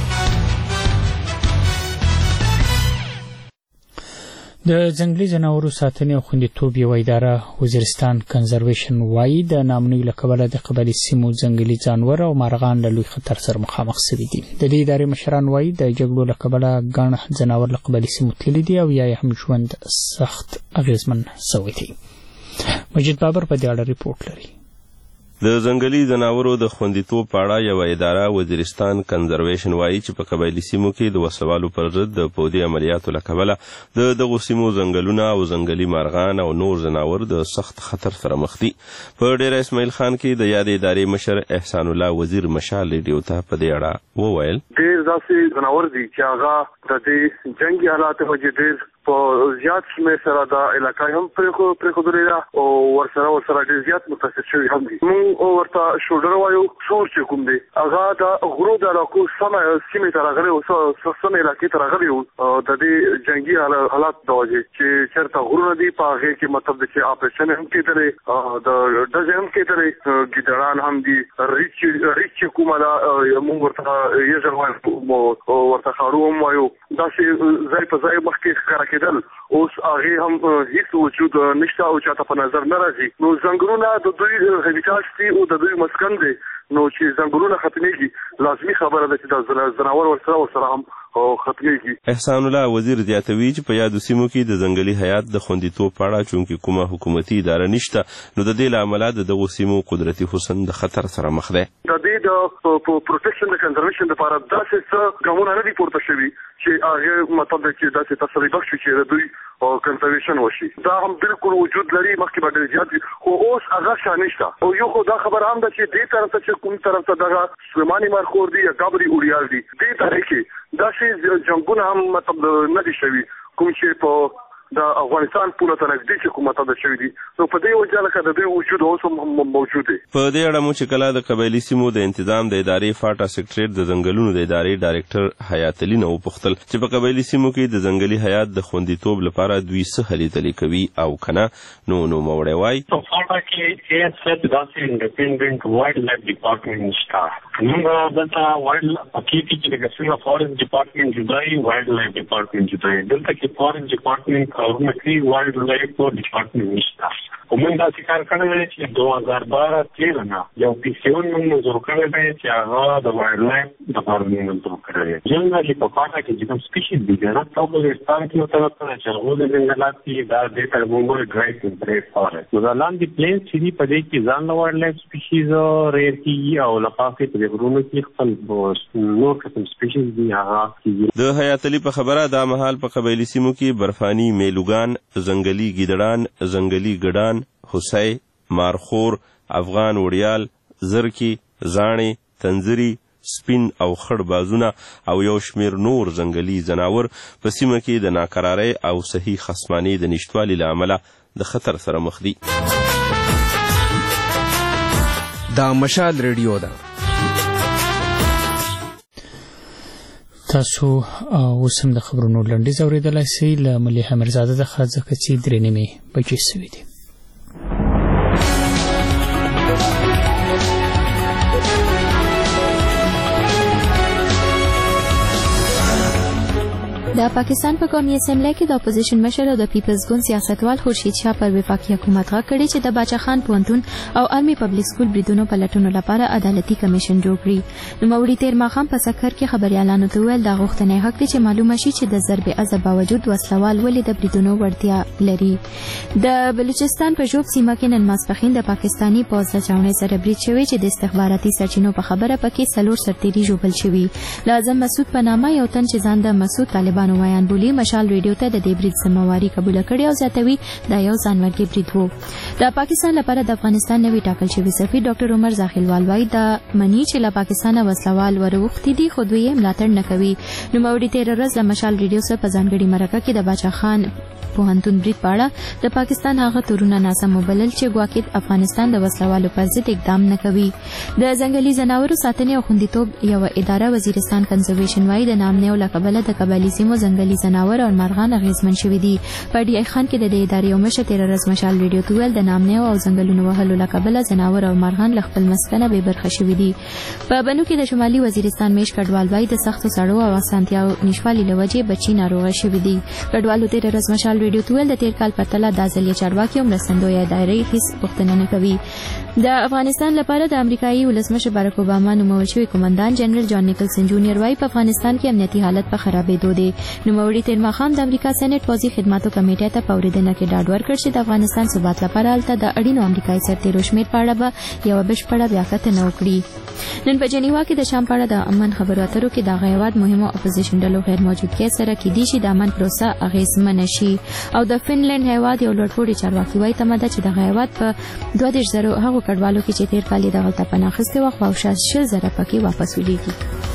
د ځنګلي ځناورو ساتنې او خوندیتوب یوه اداره وزیرستان کنزرویشن وایي د ناامنیو له کبله د قبایلي سیمو ځنګلي ځانور او مارغان له لوی خطر سره مخامخ سوي دي. د دې ادارې مشران وایي د جګړو له کبله ګڼ ځناور له قبایلي سیمو تللي دي او یا هم ژوند سخت اغیزمن سوی دی. مجید بابر په دې اړه ریپورټ لري. د ځنګلي ځناورو د خوندیتوب په اړه یوه اداره وزیرستان کنزرویشن وایي چې په قبایلي سیمو کې د وسلوالو پر ضد د پودي عملیاتو له کبله د دغو سیمو ځنګلونه او ځنګلي مارغان او نور ځناور د سخت خطر سره مخ دي. په ډیره اسماعیل خان کې د یادې ادارې مشر احسان الله وزیر مشال ریډیو ته په دې اړه وویل ډېر داسې ځناور دي چې هغه د دې جنګي حالاتو وجې ډېر په زیات شمېر سره دا علاقه هم پرېښودلې ده او ورسره ډېر زیات متاثر شوي هم دي. موږ ورته شولډر وایو. سور چې کوم دی هغه د غرو د علاقو سمه سیمې ته راغلی او سمې علاقې ته راغلی و د دې جنګي حالات د وجې چې چېرته غرونه دي په هغې کې مطلب دی چې اپریشن هم کېدلی د ډزې هم کېدلی ګیدړان هم دي ریچ چې کومه ده موږ ورته یژل وایو ورته خاړو هم وایو. داسې ځای په ځای مخکې ښکاره کېدل اوس هغې هم هیڅ وجود نشته او چاته په نظر نه راځي. نو ځنګلونه د دوی هیبیټاټ دي او د دوی مسکن دی. نو چې ځنګلونه ختمېږي لازمي خبره ده چې د ځناور ورسره هم ختمېږي. احسان الله وزیر زیاتوي چې په یادو سیمو کې د ځنګلي حیات د خوندیتوب په اړه چونکې کومه حکومتي اداره نشته نو د دې له امله د دغو سیمو قدرتي حسن د خطر سره مخ دی. د دې د پروټیکشن د کنزرویشن لپاره داسې څه ګامونه نه دي پورته شوي چې هغه مطلب دی چې داسې تسلي بخش چې د دوی کنزرویشن وشي. دا هم بالکل وجود لري مخکې به ډېر زیات وي خو اوس هغه شا نشته. او یو خو دا خبره هم ده چې دې طرف ته چې کوم طرف ته دغه سلیماني مارخور دي یا ګابري اوړیال دي دې طرح کې داسې جنګونه هم مطلب نه دي شوي کوم چې په د افغانستان پوله ته نږدې چې کومه تاده شوي دي. نو په دې وجه لکه د دوی وجود اوس هم موجود دی. په دې اړه مو چې کله د قبایلي سیمو د انتظام د ادارې فاټا سکرټریټ د ځنګلونو د ادارې ډایرکټر حیات علي نه وپوښتل چې په قبایلي سیمو کې د ځنګلي حیات د خوندیتوب لپاره دوی څه هلې ځلې کوي او که نه نو نوموړی وایي په فاټا کې ASF داسې انډیپینډنټ وایلډ لایف ډپارټمنټ شته. موږ دلته وایلډ په کې چې لکه څنګه فارسټ ډپارټمنټ جدایي وایلډ لایف ډپارټمنټ جدایي دلته کې فارسټ ډپارټمنټ کارونه کوي وایلډ لایف ډپارټمنټ نشته. موږ دا کار کړی دی چې 2012 نه یو پیسیون موږ منظور کړی دی چې هغه د وایلډ لایف لپاره موږ منظور کړی دی. جنرالي په پاټه کې چې کوم سپیشیز دي نه په افغانستان کې مطلب څه چې هغه د جنگلات کې دا د ترمومر ډرای ټمپریچر فارست نو د لاندې پلین چې دی په دې کې ځان له وایلډ لایف سپیشیز ریر کیږي او لپاره په غرونو کې خپل نور قسم سپیشیز دي هغه د حیات علي په خبره دا مهال په قبایلی سیمو کې برفانی میلوګان، ځنګلي ګیدړان، ځنګلي ګډان، هوسۍ، مارخور، افغان وړیال، زرکي، زاڼې، تنزري، سپین او خړ بازونه او یو شمیر نور ځنګلي ځناور په سیمه کې د ناقرارۍ او صحیح خصمانۍ د نشتوالي له امله د خطر سره مخ دي. دا مشال ریډیو ده. تاسو اوس هم د خبرونو لنډیز اورېدلای شئ له ملیحه میرزاده څخه ځکه چې 3:30 بجې شوې دي. د پاکستان په قومي اسمبلی کې د اپوزیشن مشر او د پیپلز ګوند سیاستوال خورشید شاه پر وفاقي حکومت غږ کړی چې د باچا خان پوهنتون او آرمي پبلک سکول بریدونو په لټونو لپاره عدالتي کمیشن جوړ کړي. نوموړي تیر ماښام په سکر کې خبريالانو ته ویل دا غوښتنه حق دی چې معلومه شي چې د ضرب عضب باوجود وسلوال ولې د بریدونو وړتیا لري. د بلوچستان په جوب سیمه کې نن ماسپښین د پاکستانی پوځ له چاونې سره برید شوی چې د استخباراتي سرچینو په خبره پکې 4 سرتیري ژوبل شوي. لازم مسعود په نامه یو تن چې ځان د مسعود طالبانو وایان بولی مشال ریډیو ته د دې برید ذمہواری قبول کړې او زیاتوي دا یو ځانمرګي برید وو. د پاکستان لپاره د افغانستان نوی ټاکل شوی سفیر ډاکټر عمر زاخیلوال وایي دا منی چې له پاکستانه وسلوال وروختي دي خو دوی ملاتړ نه کوي. نوموړي تیر ورځ له مشال ریډیو سره په ځانګړي مرکه کې د باچا خان پوهنتون برید په اړه د پاکستان هغه تورونه ناسم وبلل چې ګواکې افغانستان د وسلوالو پر ضد اقدام نه کوي. د ځنګلي ځناورو ساتنې او خوندیتوب یو اداره وزیرستان کنزرویشن وایي د نامنیو له کبله د قبایلي سیمو ځنګلي ځناور او مرغان اغیزمن شوي دي. په ډي آی خان کې د دې ادارې یو مشر تیر ورځ مشال ریډیو ته ویل د نامنیو او ځنګلونو وهلو له کبله ځناور او مرغان له خپل مسکنه بې برخه شوي دي. په بنو کې د شمالي وزیرستان میش کډوال وایي د سختو سړو او اسانتیاو نشوالي له وجې بچي ناروغه شوي دي. کډوالو تیر ورځ مشال ریډیو ته ویل د تیر کال په تله د ځلې چارواکي او مرستندویه دایرې هیڅ پوښتنه نه کوي. د افغانستان لپاره د امریکایي ولسمشر بارک اوباما نومول شوی قومندان جنرال جان نیکلسن جونیئر وایي په افغانستان کې امنیتي حالت په خرابېدو دی. نوموړي تیر ماښام د امریکا سېنات پوځي خدماتو کمیټې ته په اورېدنه کې ډاډ ورکړ چې د افغانستان ثبات لپاره هلته د اړینو امریکایي سرتیرو شمېر په اړه به یوه بشپړه بیاکتنه وکړي. نن په جنیوا کې د شام په اړه د امن خبرو اترو کې د هیواد مهمو اپوزیشن ډلو غیر موجودګۍ سره کېدای شي د امن پروسه اغېزمنه شي. او د فنلنډ هیواد یو لوړپوړي چارواکي وایي تمه ده چې دغه هیواد په 32,000 هغو کډوالو کې چې تیر کال یې دغلته پناه اخیستې وه خو 60,000 پکې واپس ولیږي.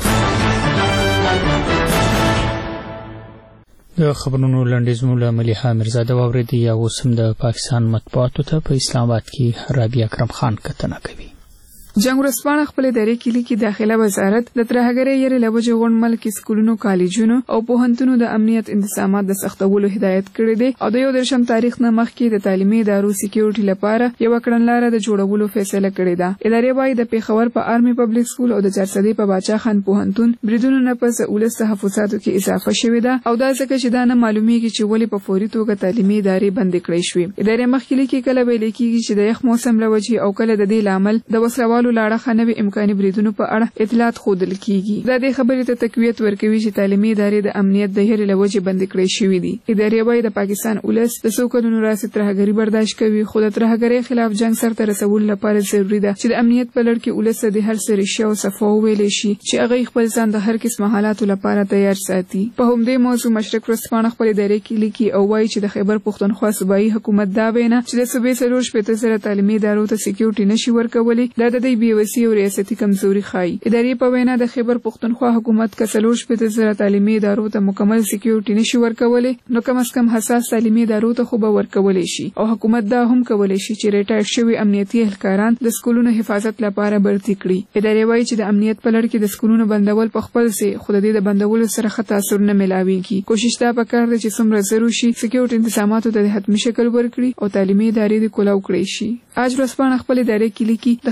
د خبرونو لنډیز مو له ملیحه میرزاده واورېدی. یا اوس هم د پاکستان مطبوعاتو ته په اسلام آباد کې رابعه اکرم خان کتنه کوي. جنگ ورځپاڼه خپل دایره کلی کې داخله وزارت د ترهګرۍ یری لوجه غون ملک سکولونو کالجونو او پوهنتونو د امنیت انتظامات د سختولو هدایت کړی دی او د 13 تاریخ نه مخکې د تعلیمي ادارو سکیورټي لپاره یو کړنلاره د جوړولو فیصله کړې ده. ادارې وايي د پیښور په آرمي پبلک سکول او د چارسدي په باچا خان پوهنتون بریدونو نه پس ولس تحفظاتو کې اضافه شوې ده او دا ځکه چې دا نه معلومیږي چې ولې په فوري توګه تعلیمي ادارې بند کړې شوې. ادارې مخکې لیکي کله به لیکيږي چې د یخ موسم لوجه او کله د دې لامل د وسلوالو لاړه خنوي امکاني بریدونو په اړه اطلاعات خودل کیږي. دا د خبرې ته تقویت ورکوي چې تعلیمي ادارې د امنیت د هرې لوجه بند کړې شوې دي. ادارې وايي د پاکستان ولس د سوکلونو راسي ترهګری برداشت کوي خو د ترهګری خلاف جنگ سره رسول لپاره ضروری ده چې د امنیت په لړ کې ولس د هر څه ریښه او صفو ویلې شي چې هغه خپل ځان د هر قسم حالاتو لپاره تیار ساتي. په همدې موضوع مشرق ورځپاڼه خپل ادارې کې لیکي او وايي چې د خیبر پښتونخوا صوبایي حکومت دا وینا چې د صوبې سره شپږ سره تعلیمي ادارو ته سکیورټي نشي ورکولي دا د دې بیوسي او ریاستي کمزوري ښایي. ادارې په وینا د خیبر پښتونخوا حکومت کسلور شپږ سره تعلیمي ادارو ته مکمل سکیورټي نشي ورکولي نو کم از کم حساس تعلیمي ادارو ته خو به ورکولي شي او حکومت دا هم کولای شي چې ریټایر شوی امنیتي اهلکاران د سکولونو حفاظت لپاره برتي کړي. ادارې وايي چې د امنیت په لړ کې د سکولونو بندول په خپل سي خو د دې د بندولو سره ښه تاثیر نه ملاويږي. کوشش دا وکړ چې څومره ضروري شي سکیورټي انتظاماتو ته د حتمي شکل ورکړي او تعلیمي ادارې د کولاو کړي شي. اج ورځپاڼه خپل ادارې کې لیکي د خیبر پښتونخوا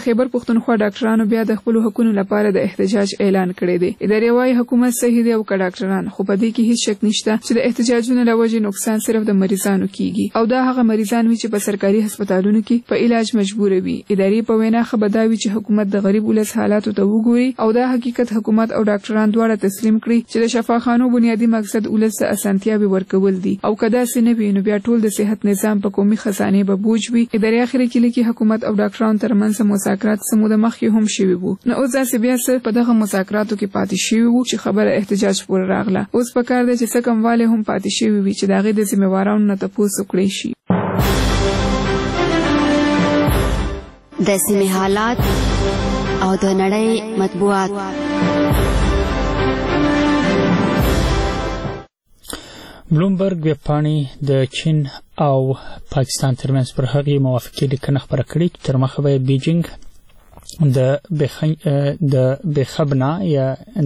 پښتونخوا ډاکټرانو بیا د خپل حقوقو لپاره د احتجاج اعلان کړی دی. ادارې وايي حکومت صحیح دی او ډاکټران، خو په دې کې هیڅ شک نشته چې د احتجاجونو له وجې نقصان صرف د مریضانو کیږي او دا هغه مریضان وي چې په سرکاري هسپتالونو کې په علاج مجبور وي. ادارې په وینا خبرداوي چې حکومت د غریب ولس حالاتو ته وګوري او دا حقیقت حکومت او ډاکټران دواړه تسلیم کړي چې د شفاخانو بنیادی مقصد ولس ته اسانتیاوي ورکول دي او کدا سينوي نو بیا ټول د صحت نظام په قومي خزانه به بوج وي. ادارې اخر کې لیکي حکومت او ډاکټرانو ترمنځ مذاکرات سمو د مخکې هم شوي وو. نو اوس ځکه بیا څه په دغه مذاکراتو کې پاتې شوي وو چې خبره احتجاج پورې راغله. اوس په کار دی چې څه کمواله هم پاتې شوي وي چې داغه د ذمہوارانو نه تاسو کړی شي. د سیمې حالات او د نړۍ مطبوعات. بلومبرګ ویبپاڼې د چین او پاکستان ترمنځ پر هغې موافقې لیکنه خپره کړې چې تر مخه به بیجینګ د بخبنا یا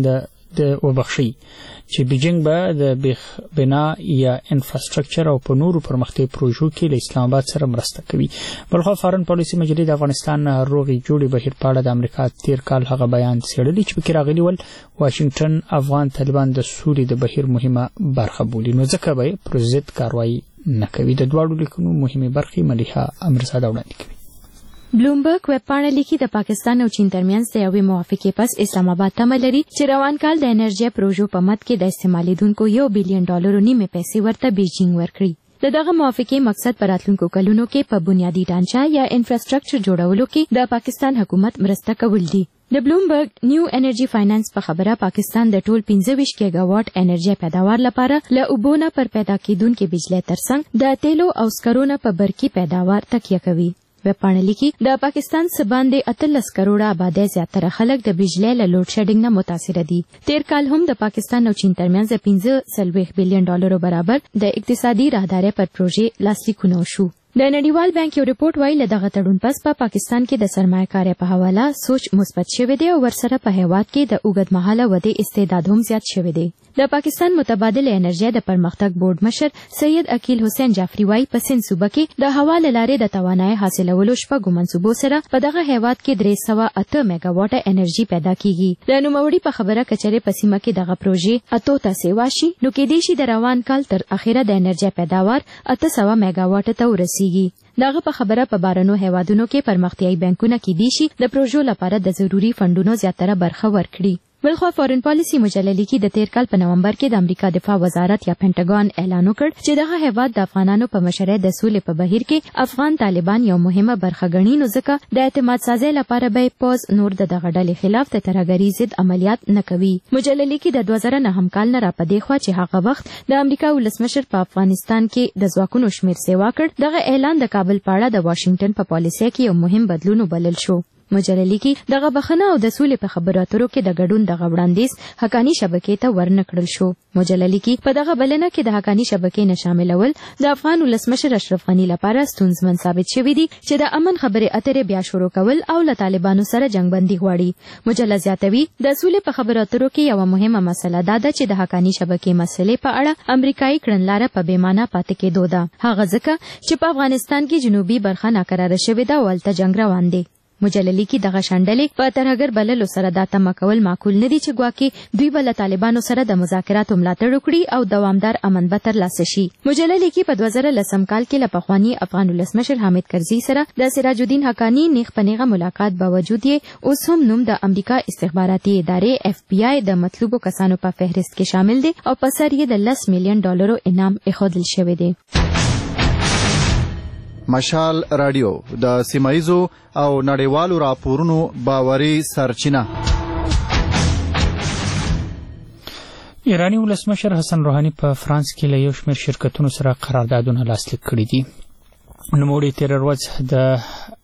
د وبخشي چې بیجینګ به د بنا یا انفراستراکچر او په نورو پرمختیايي پروژو کې له اسلام آباد سره مرسته کوي. بلخو فارن پالیسي مجلې د افغانستان روغي جوړي بهیر پاړه د امریکا تیر کال هغه بیان څېړلی چې پکې راغلی ول واشنگټن افغان طالبان د سولې د بهیر مهمه برخه بولي، نو ځکه به پر ضد کاروایی نه کوي. د دواړو لیکنو مهمه برخې مليحه امرزاده وړاندې کوي. بلومبرګ ویبپاڼه لیکي د پاکستان او چین ترمنځ د یوې موافقې پس اسلام آباد تمه لري چې روان کال د انرژي پروژو په مد کې د استعمالیدونکو $1 بلین نیمه پیسې ورته بیجینګ ورکړي. دغه موافقې مقصد په راتلونکو کلونو کې په بنیادی ډانچه یا انفراستراکچر جوړولو کې د پاکستان حکومت مرسته کول دي. د بلومبرګ نیو انرژي فاینانس په خبره پاکستان د ټول 25 گیگا واټ انرژي پیداوار لپاره له اوبونه پر پیدا کیدونکو بجلی ترڅنګ د تیلو او سکرونو په برقي پیداوار تکیه کوي. ویبپاڼه لیکي د پاکستان سباندې 18 کروڑه آبادی زیاتره خلک د بجلی له لوډ شیډینګ نه متاثر دي. تیر کال هم د پاکستان او چین ترمنځ $15 بلین برابر د اقتصادي راهدارۍ پر پروژې لاسلیکونه شو. د نړیوال بانک یو ریپورت وایي له دغه تړون پس په پاکستان کې د سرمایه‌کارۍ په حواله سوچ مثبت شوی دی او ورسره په هیواد کې د اوږدمهاله ودې استعداد هم زیات شوی دی. د پاکستان متبادل انرژي د پرمختګ بورډ مشر سید عقیل حسین جعفری وایي په سند صوبه کې د هوا له لارې د توانایي حاصلولو شپږو منصوبو سره په دغه هیواد کې 308 میگا واټه انرژي پیدا کیږي. د نوموړي په خبره کچره په سیمه کې دغه پروژې اتو ته سیوا شي نو کې دې شي د روان کال تر اخیره د انرژي پیداوار 800 میگا واټ ته ورسیږي. دغه په خبره په بارنو هیوادونو کې پرمختیايي بانکونه کې دي شي د پروژو لپاره د ضروري فندونو زیاتره برخه ورکړي. بلخو فارن پالیسي مجله لیکي د تیر کال په نومبر کې د امریکا دفاع وزارت یا پینټاګون اعلان وکړ چې دغه هیواد د افغانانو په مشرۍ د سولې په بهیر کې افغان طالبان یو مهمه برخه ګڼي، نو ځکه د اعتماد سازۍ لپاره به پوز نور د دغه ډلې خلاف د ترهګرۍ ضد عملیات نه کوي. مجله لیکي د 2009 کال نه را پدې خوا چې هغه وخت د امریکا ولسمشر په افغانستان کې د ځواکونو شمیر سیوا کړ، دغه اعلان د کابل پاړه د واشنگټن په پالیسۍ کې یو مهم بدلون وبلل شو. مجله لیکي دغه بخنه او د سولې په خبرو اترو کې د ګډون دغه وړاندیز حقانی شبکې ته ورنکړل شو. مجله لیکي په دغه بلنه کې د حقانی شبکې نه شاملول د افغان ولسمشر اشرف غنی لپاره ستونزمن ثابت شوی دی چې د امن خبرې اترې بیا شروع کول او له طالبانو سره جنگبندي غواړي. مجله زیاتوي د سولې په خبرو اترو کې یو مهمه مسله دا ده چې د حقانی شبکې مسلې په اړه امریکایي کړنلاره په بیمانه پاتې کېدو ده، هغه ځکه چې په افغانستان کې جنوبي برخه ناکراره شوې ده او هلته جنگ روان دی. مجله لیکي دغه شانډلې په ترهګر بللو سره دا تمه کول معقول نه دي چې ګواکې دوی به له طالبانو سره د مذاکراتو ملاتړ وکړي او دوامدار امن به ترلاسه شي. مجله لیکي په 2010 کال کې له پخواني افغان ولسمشر حامد کرزي سره د سراج الدین حقانی نیغ په نیغه ملاقات باوجود یې اوس هم نوم د امریکا استخباراتي ادارې FBI د مطلوبو کسانو په فهرست کې شامل دی او په سر یې د $10 مليون انعام ایښودل شوی دی. مشال رادیو د سیمایزو او نړیوالو راپورونو باوري سرچینه. ایرانی ولسمشر حسن روحانی په فرانس کې له یو شمېر شرکتونو سره قراردادونه لاسلیک کړي دي. نوموړي تېره ورځ د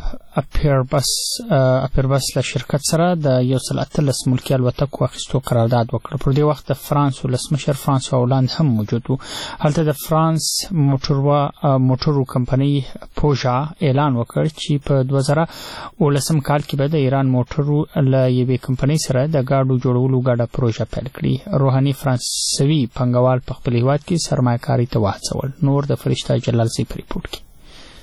اپیربس له شرکت سره د 113 ملکي الوتکو اخیستو قرارداد وکړ. پر دې وخت د فرانس ولسمشر فرانسوا هولند هم موجود و. هلته د فرانس موټرو کمپنۍ پوژا اعلان وکړ چې په 2019 کال کې به د ایران موټرو له یوې کمپنۍ سره د ګاډو جوړولو ګډه پروژه پیل کړي. روحاني فرانسوي پانګوال په خپل هیواد کې سرمایه‌کاري ته وهڅول. نور د فرشته جلال زی په ریپورت کې.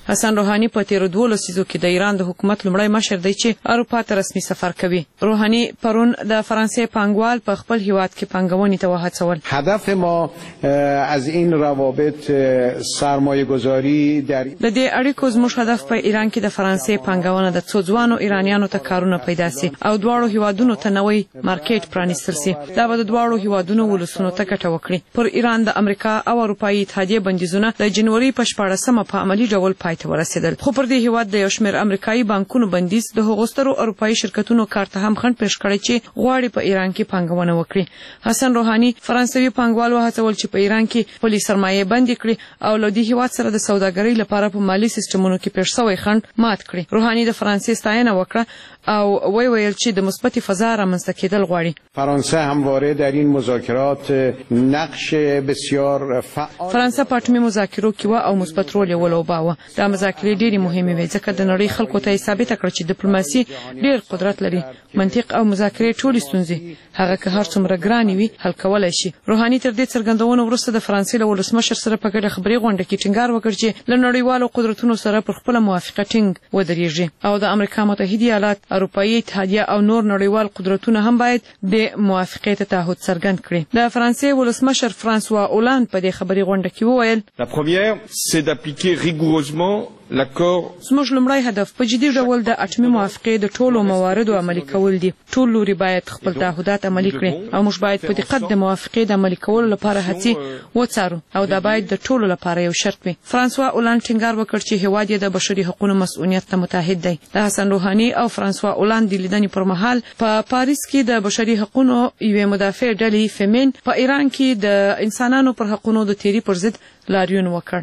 حسن روحاني په تیر 2 لسیزو کې د ایران د حکومت لومړی مشر دی چې اروپا ته رسمي سفر کوي. روحاني پرون د فرانسې پانګوال په خپل هیواد کې پانګونې ته وهڅول. هدف ما از این روابط سرمایه‌گذاری در د دې اړیکو زموږ هدف په ایران کې د فرانسې پانګونه د څو ځوانو ایرانیانو ته کارونه پیدا سي او دواړو هیوادونو ته نوې مارکیټ پرانیستل سي. دا به د دواړو هیوادونو ولسونو ته ګټه وکړي. پر ایران د امریکا او اروپایي اتحادیې بندیزونه د جنوري په 14مه په عملی ډول پای ته ورسېدل. خو پر دې هیواد د یو شمېر امریکایي بانکونو بندیز د هغو سترو اروپایي شرکتونو کار ته هم خنډ پېښ کړی چې غواړي په ایران کې پانګونه وکړي. حسن روحاني فرانسوي پانګوال وهڅول چې په ایران کې خپلې سرمایې بندې کړي او له دې هیواد سره د سوداګرۍ لپاره په مالي سیستمونو کې پېښ شوی خنډ مات کړي. روحاني د فرانسې ستاینه وکړه او ویل چې د مثبت فضا رامنځته کېدل غواړي. فرانسه همواره در این مذاکرات نقش بسیار فعال فرانسه په اټومي مذاکرو کې و او مثبت رول یې ولوباوه. دا مذاکرې ډېرې مهمې وې ځکه د نړۍ خلکو ته یې ثابته کړه چې ډیپلوماسي ډېر قدرت لري. منطق او مذاکرې ټولې ستونزې هغه که هر څومره ګرانې وي حل کولی شي. روحاني تر دې څرګندونو وروسته د فرانسې له ولسمشر سره په ګډه خبري غونډه کې ټینګار وکړ چې له نړیوالو قدرتونو سره پر خپله موافقه ټینګ ودرېږي او د امریکا متحده ایالات، اروپایي اتحادیه او نور نړیوال قدرتونه هم باید د موافقې ته تعهد څرګند کړي. د فرانسې ولسمشر فرانسوا اولاند په دې خبري غونډه کې وویل: La première, c'est d'appliquer rigoureusement زموږ لومړی هدف په جدي ډول د اټومي موافقې د ټولو مواردو عملي کول دي. ټول لوري باید خپل تعهدات عملي کړي او موږ باید په دقت د موافقې د عملي کولو لپاره هڅې وڅارو او دا باید د ټولو لپاره یو شرط وي. فرانسوا اولاند ټینګار وکړ چې هیواد یې د بشري حقوقو مسؤلیت ته متحد دی. د حسن روحاني او فرانسوا اولاند د لیدنې پر مهال په پاریس کې د بشري حقوقو یوې مدافع ډلې فیمین په ایران کې د انسانانو پر حقوقو د تیری پر ضد لاریون وکړ.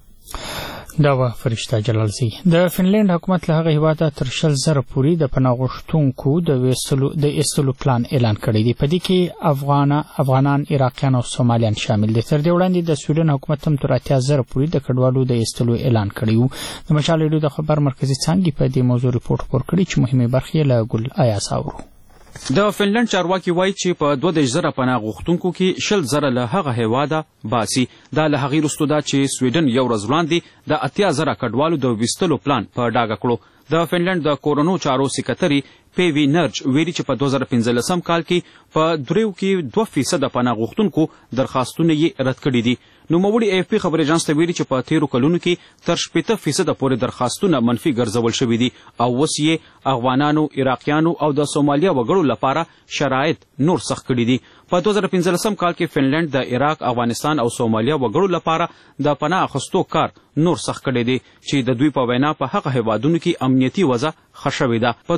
دا و فرشته جلالزی. د فنلند حکومت له هغه هیواده تر 100,000 پورې د پناه غوښتونکو د ایستلو پلان اعلان کړی دی. په دې کې افغانان، عراقیان او سومالیان شامل دي. تر دې وړاندې د سویډن حکومت هم تر 80,000 پورې د کډوالو د ایستلو اعلان کړی و. د مشال ریډیو د خبر مرکزی څانګې په دې موضوع ریپورت خپور کړی چې مهمه برخه له ګل آیاس اورو. د فنلند چارواکي وایي چې په 22,000 پناه غوښتونکو کې 20,000 له هغه هیواده باسي. دا له هغې وروسته ده چې سویډن یو ورځ وړاندې د 80,000 کډوالو د ویستلو پلان په ډاګه کړو. د فنلند د کورونو چارو سکرټري پی وی نرج ویلي چې په 2015 کال کې په دریو کې 2% پناه غوښتونکو درخواستونه یې رد کړي دي. نوموړي اف پی خبري اژانس ته ویلي چې په تیرو کلونو کې تر 80% پورې درخواستونه منفي ګرځول شوي دي او اوس یې افغانانو، عراقیانو او د سومالیا وګړو لپاره شرایط نور سخت کړي دي. په 2015 کال کې فنلند د عراق، افغانستان او سومالیا وګړو لپاره د پناه اخیستو کار نور سخت کړی دی چې د دوی په وینا په هغه هیوادونو کې امنیتي وضع ښه شوې ده. په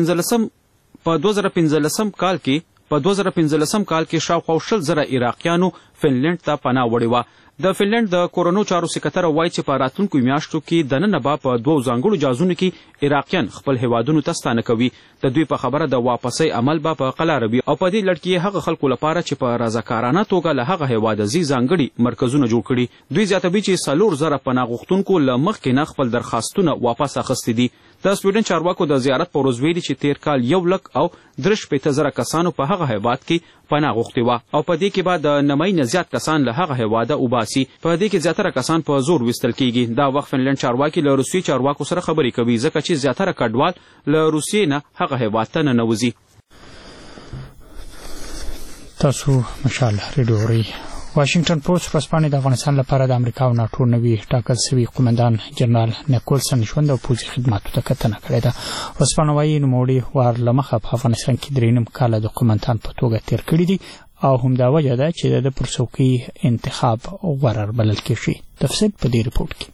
2015 کال کې شاوخوا 20,000 عراقیانو فنلند ته پناه وړې وه. د فنلند د کورونو چارو سکرټر وایي چې په راتلونکو میاشتو کې دننه به په 2 ځانګړو جهازونو کې عراقیان خپل هیوادونو ته ستانه کوي. د دوی په خبره د واپسۍ عمل به په قلاره وي او په دې لړ کې هغه خلکو لپاره چې په رضاکارانه توګه له هغه هیواده ځي ځانګړي مرکزونه جوړ کړي. دوی زیاتوي چې 4,000 پناه غوښتونکو له مخکې نه خپل درخواستونه واپس اخیستي دي. د سویډن چارواکو د زیارت په ورځ ویلي چې تیر کال 1,63,000 کسانو په هغه هیواد کې پناه غوښتې وه او په دې کې به د نمۍ نه زیات کسان له هغه هیواده وباسي. په دې کې زیاتره کسان په زور ویستل کیږي. دا وخت فنلند چارواکي له روسیې چارواکو سره خبرې کوي ځکه چې زیاتره کډوال له روسیې نه هغه هیواد ته ننوځي. تاسو مشال ریډیو اورئ. واشنگټن پوسټ ورځپاڼې د افغانستان لپاره د امریکا او ناټو نوي ټاکل شوي قومندان جنرال نیکولسن ژوند او پوځي خدماتو ته کتنه کړې ده. ورځپاڼه وایي نوموړي وار له مخه په افغانستان کې 3.5 کاله د قومندان په توګه تیر کړي دي او همدا وجه ده چې د پر څوکۍ انتخاب غوره بلل کېږي. تفصیل په دې ریپورت کې.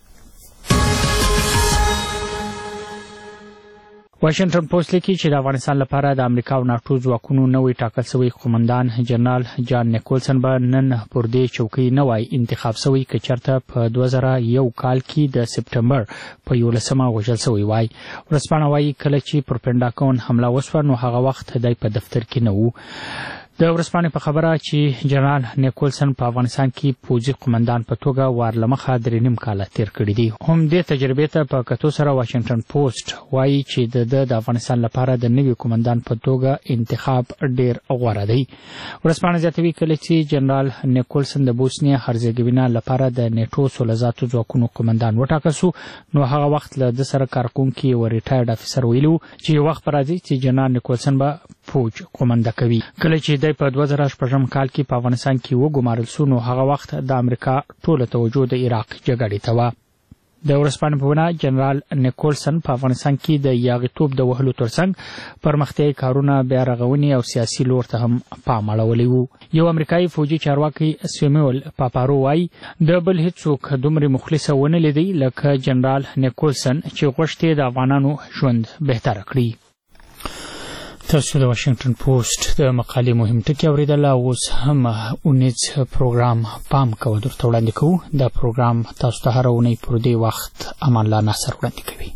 واشنگټن پوسټ لیکي چې د افغانستان لپاره د امریکا او ناټو ځواکونو نوې ټاکل شوی قومندان جنرال جان نیکولسن به نن پر دې چوکۍ نه وای انتخاب شوی که چېرته په 2001 کال کې د سپټمبر په 11مه وژل شوی وای. ورځپاڼه وایي کله چې پر پنډاګون حمله وشوه نو هغه وخت دی په دفتر کې نه و. د ورځپاڼې په خبره چې جنرال نیکولسن په افغانستان کې پوځي قومندان په توګه وارلمخه 3.5 کاله تیر کړي دي. هم دې تجربې ته په کتو سره واشنگټن پوسټ وایي چې د افغانستان لپاره د نوي قومندان په توګه انتخاب ډیر غوره دی. ورځپاڼه زیاتوي کله چې جنرال نیکولسن د بوسنیا هرزګوینا لپاره د نیټو سولهزاتو ځواکونو قومندان وټاکل سو، نو هغه وخت له د سره کارکونکي و ریټایرډ افیسر ویلو چې یو وخت راځي چې جنرال نیکولسن به فوج قومنده کوي. کله چې د په 2018 کال کې په افغانستان کې وګمارل سو، نو هغه وخت د امریکا ټوله توجه د عراق جګړې ته و. د ورځپاڼې په وینا جنرال نیکولسن په افغانستان کې د یاغیتوب د وهلو ترڅنګ پرمختیایي کارونه بیا رغونې او سیاسي لور ته هم پام اړولی و. یو امریکایي فوجي چارواکي سیموئل پاپارو وایي د بل هیڅوک دومره مخلصه ونه لیدی لکه جنرال نیکولسن چې غوښتي د افغانانو ژوند بهتره کړي. تاسو د واشنگټن پوسټ د مقالې مهم ټکي اوریدل. اوس هم اونیز پروګرام پام کوو درته وړاندې کوو. دا پروګرام تاسو ته هره اونۍ پر دې وخت امان الله ناصر وړاندې کوي.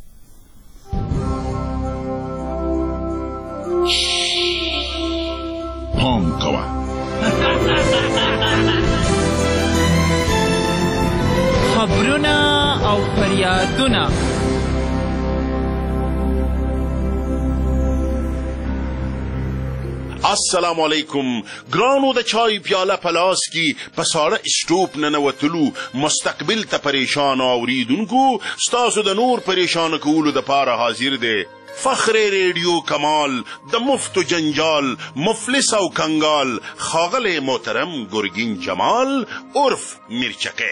پام کوه خبرونه او فریادونه السلام علیکم. ګرانو د چای پیاله پلاس کی پساړه اسټوپ ننوتلو مستقبل ته پریشان اوریدونکو ستاسو د نور پریشان کولو د پاره حاضر دی فخر ریډیو کمال د مفت جنجال مفلس او کنگال خاغل محترم ګرګین جمال عرف مرچکه.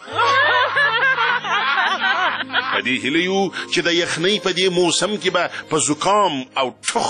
پدې هلیو چې د یخنۍ په دې موسم کې به په زکام او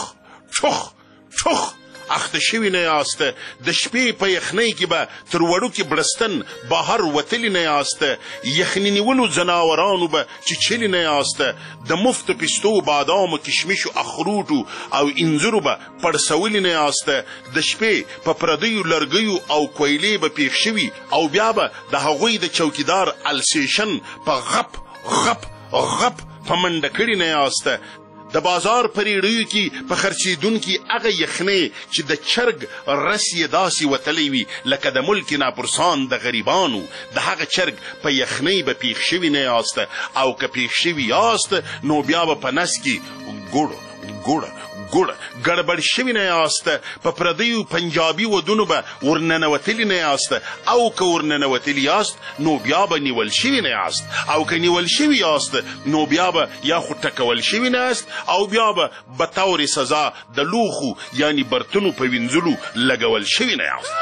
چخ اخته شوی نه یاست. د شپې په یخنۍ کې به تر وړوکې بړستن بهر وتلی نه یاست. یخني نیولو ځناورانو به چیچلي نه یاست. د مفت پستو بادامو کشمشو اخروټو او انځرو به پړسولي نه یاست. د شپې په پردیو لرګیو او کویلې به پیښ شوي او بیا به د هغوی د چوکیدار السیشن په غپ په منډه کړي نه یاست. د بازار پریړیو کې په خرڅیدونکي هغه یخنۍ چې د چرګ رس یې داسې وتلی وي لکه د ملک ناپرسان د غریبانو، د هغه چرګ په یخنۍ به پیښ شوي نه یاست. او که پیښ شوي یاست نو بیا به په نس کې ګړبړ شوي نه یاست. په پردیو پنجابي ودونو به ورننوتلي نه یاست. او که ورننوتلي یاست نو بیا به نیول شوي نه یاست. او که نیول شوي یاست نو بیا به یا خو ټکول شوي نه یاست او بیا به بطور سزا د لوښو یعنی برتنو په وینځلو لګول شوي نه یاست.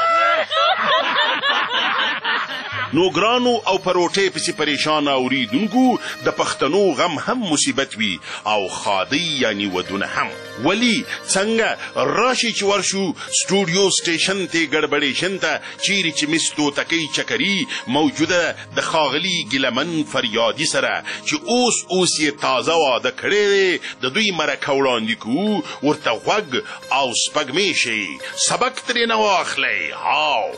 نو ګرانو او پروټې پسې پریشان اوریدونکو د پښتنو غم هم مصیبت وي او خادي یعنی ودونه هم. ولی څنګه راشي چې ورشو سټوډیو سټیشن ته ګړبړېشن ته چیرې چې مستو تکي چکري موجوده د خاغلی ګلمن فریادي سره چې اوس یې تازه واده کړی د دوی مرکه وړاندې کوو ورته غوږ او سپږمې شي سبق ترې نه واخلئ. هاو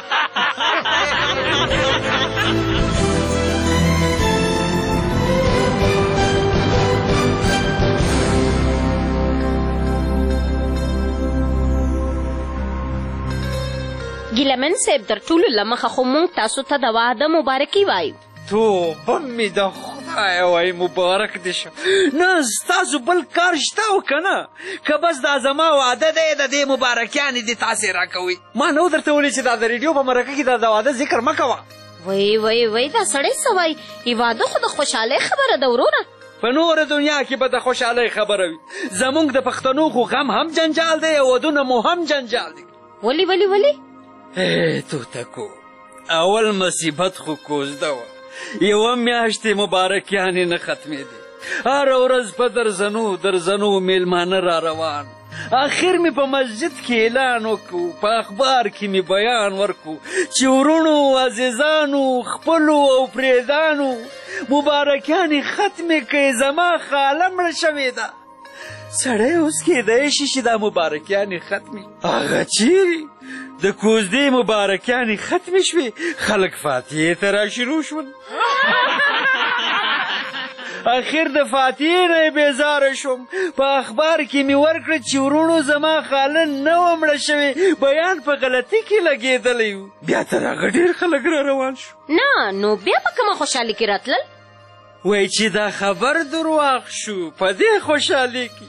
ګیلمن صاحب در ټولو لمخه خو مونږ تاسو ته د واده مبارکي وایو. توبه مې د خدای وای مبارک دې شه. نه ستاسو بل کار شته او که نه که بس دا زما واده دی د دې مبارکیانې دې تاسې راکوئ. ما نه و درته ویلي چې دا د ریډیو په مرکه کې دا د واده ذکر مه کوه. وای دا سړی څه وایي؟ واده خو د خوشحالۍ خبره ده ورونه. په نوره دنیا کې به د خوشحالۍ خبره وي. زمونږ د پښتنو خو غم هم جنجال دی او ودونه مو هم جنجال دی. ولې؟ توتکو اول مصیبت خو کوزده وه. یوه میاشتې مبارکیانې نه ختمېدې. هره ورځ په درزنو میلمانه را روان. آخر می په مسجد کې اعلان وکړو، په اخبار کې می بیان ورکړو چې ورونو عزیزانو خپلو او پریدانو مبارکیانې ختمې کړئ، زما خاله مړه شوې ده. سړی اوس کېدای شي چې دا مبارکیانې ختمې. هغه چیرې د کوزدې مبارکیانې ختمې شوې، خلک فاتحې ته را شروع شول. اخر د فاتحې نه یې بیزاره شوم. په اخبار کې مې ورکړه چې ورونو زما خاله نه وه مړه شوې، بیان په غلطي کې لګېدلی و. بیا تر هغه ډېر خلک را روان شو. نه نو بیا په کومه خوشحالي کې راتلل؟ وایي چې دا خبر درواغ شو په دې خوشحالي کې.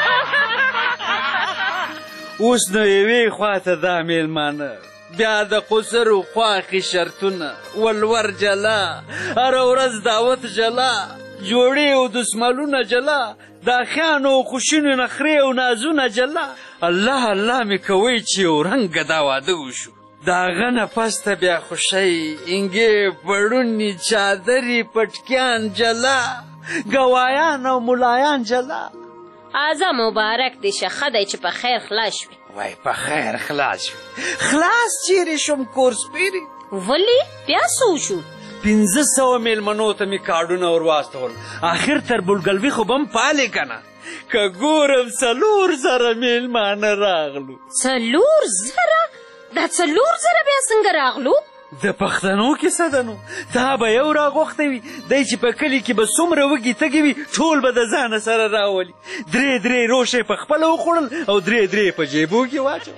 اوس نو یوې خواته دا میلمانه، بیا د قصر و خواښې شرطونه، ولور جلا، هره ورځ دعوت جلا، جوړې او دسمالونه جلا، د اخیانو او خوشینو نخرې او نازونه جلا. الله الله مې کوئ چې یو رنګه دا واده وشو. د هغه نه پس ته بیا خوښۍ، انګې پړونې، چادرې، پټکیان جلا، ګوایان او ملایان جلا. ازه مبارک دې شه، ښه دی چې په خیر خلاص شوې. وای په خیر خلاص شوې. خلاص چیرې شوم کورس پیرې. ولې بیا څه وشو؟ 500 میلمنو ته مې کارډونه ور واستول. آخر تر بلګلوي خو به م پالې که نه، که ګورم 4,000 میلمانه راغلو. 4,000؟ دا 4,000 بیا څنګه راغلو؟ د پښتنو کیسه ده نو. دا به یو راغوښتی وي، دی چې په کلي کې به څومره وږي تږي وي ټول به د ځانه سره راولي. 3 روشه یې په خپله وخوړل او 3 په جیبو کې واچول.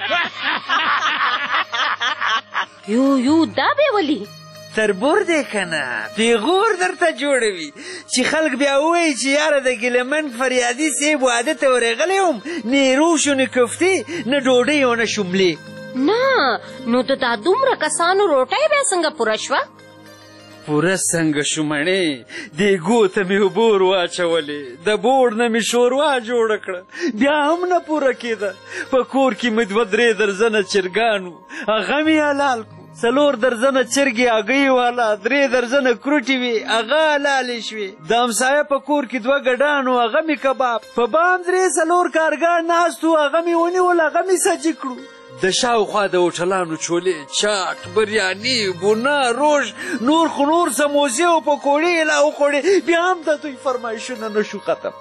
یو دا به ولي؟ تربور دی که نه، پیغور درته جوړوي چې خلک بیا ووایي چې یاره د ګیلمن فریادي صاحب واده ته ورغلی وم، نه روشو نه کفتې نه ډوډۍ او نه شملې. نه نو د دا دومره کسانو روټۍ بیا څنګه پوره شوه؟ پوره څنګه شو مڼې، دیګو ته مې اوبه ور واچولې، د بوړ نه مې شوروا جوړه کړه، بیا هم نه پوره کېده. په کور کې مې 2-3 درزنه چرګان وو، هغه مې حلال کړو. 4 درزنه چرګې هګۍ والا، 3 درزنه کروټې وې، هغه حلالې شوې. د همسایه په کور کې 2 ګډان وو، هغه مې کباب. په بام 3-4 کارګان ناست وو، هغه مې ونیول، هغه مې سجي کړو. د شاوخوا د هوټلانو چولې، چاټ، بریاني، بونا، روژ، نور خو نور سموسې او پکوړې یې لا وخوړې، بیا هم د دوی فرمایشونه نه شو ختم.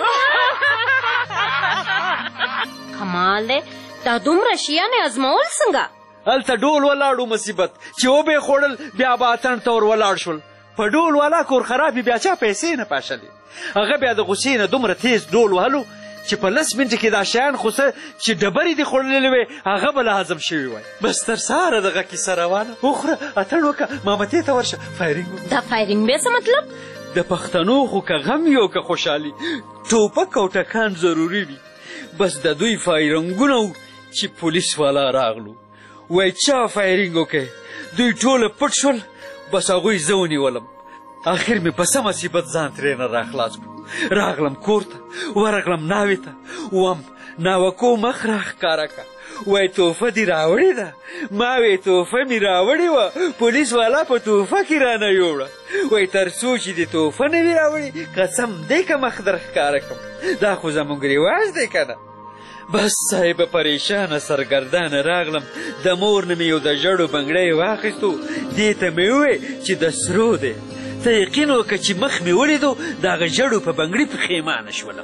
کمال دی، دا دومره شیانې ازمول څنګه؟ هلته ډول ولاړو مصیبت چې وبې خوړل، بیا به اتڼ ته ور ولاړ شول. په ډول والا کور خرابې بیا چا پیسې نه پاشلې. هغه بیا د غوسې نه دومره تیز ډول وهلو چې په 10 منټه کې دا شیان خو څه چې ډبرې دې خوړلې وې هغه به لا هضم شوي وای. بس تر سهاره دغه کیسه روانه. وخوره، اتڼ وکړه، مامتې ته ورشه، فایرینګ وکړه. دا فایرینګ بیا څه مطلب؟ د پښتنو خو که غم یو که خوشحالي، ټوپک او ټکان ضروري وي. بس د دوی فایرینګونه وو چې پولیس والا راغلو. وای چا فایرینګ وکړی، دوی ټوله پټ شول. بس هغوی زه ونیولم. آخر مې په څه مصیبت ځان ترېنه راخلاص کړو. راغلم کور ته، ورغلم ناوې ته، وم ناوکو مخ راښکاره که. وای توفه دې راوړې ده؟ ما وې توفه مې راوړې وه، پولیس والا په توفه کې رانه یوړه. وای تر څو چې دې توفه نه وي راوړې، قسم دی که مخ در ښکاره کړم. دا خو زموږ رواج دی که نه. بس صاحب پریشانه سرګردانه راغلم. د مور نه مې یو د ژړو بنګړی واخیستو، دې ته مې ووې چې د سرو دی. ته یقین وکړه چې مخ مې ولیدو، د هغه ژړو په بنګړي پښیمانه شولم.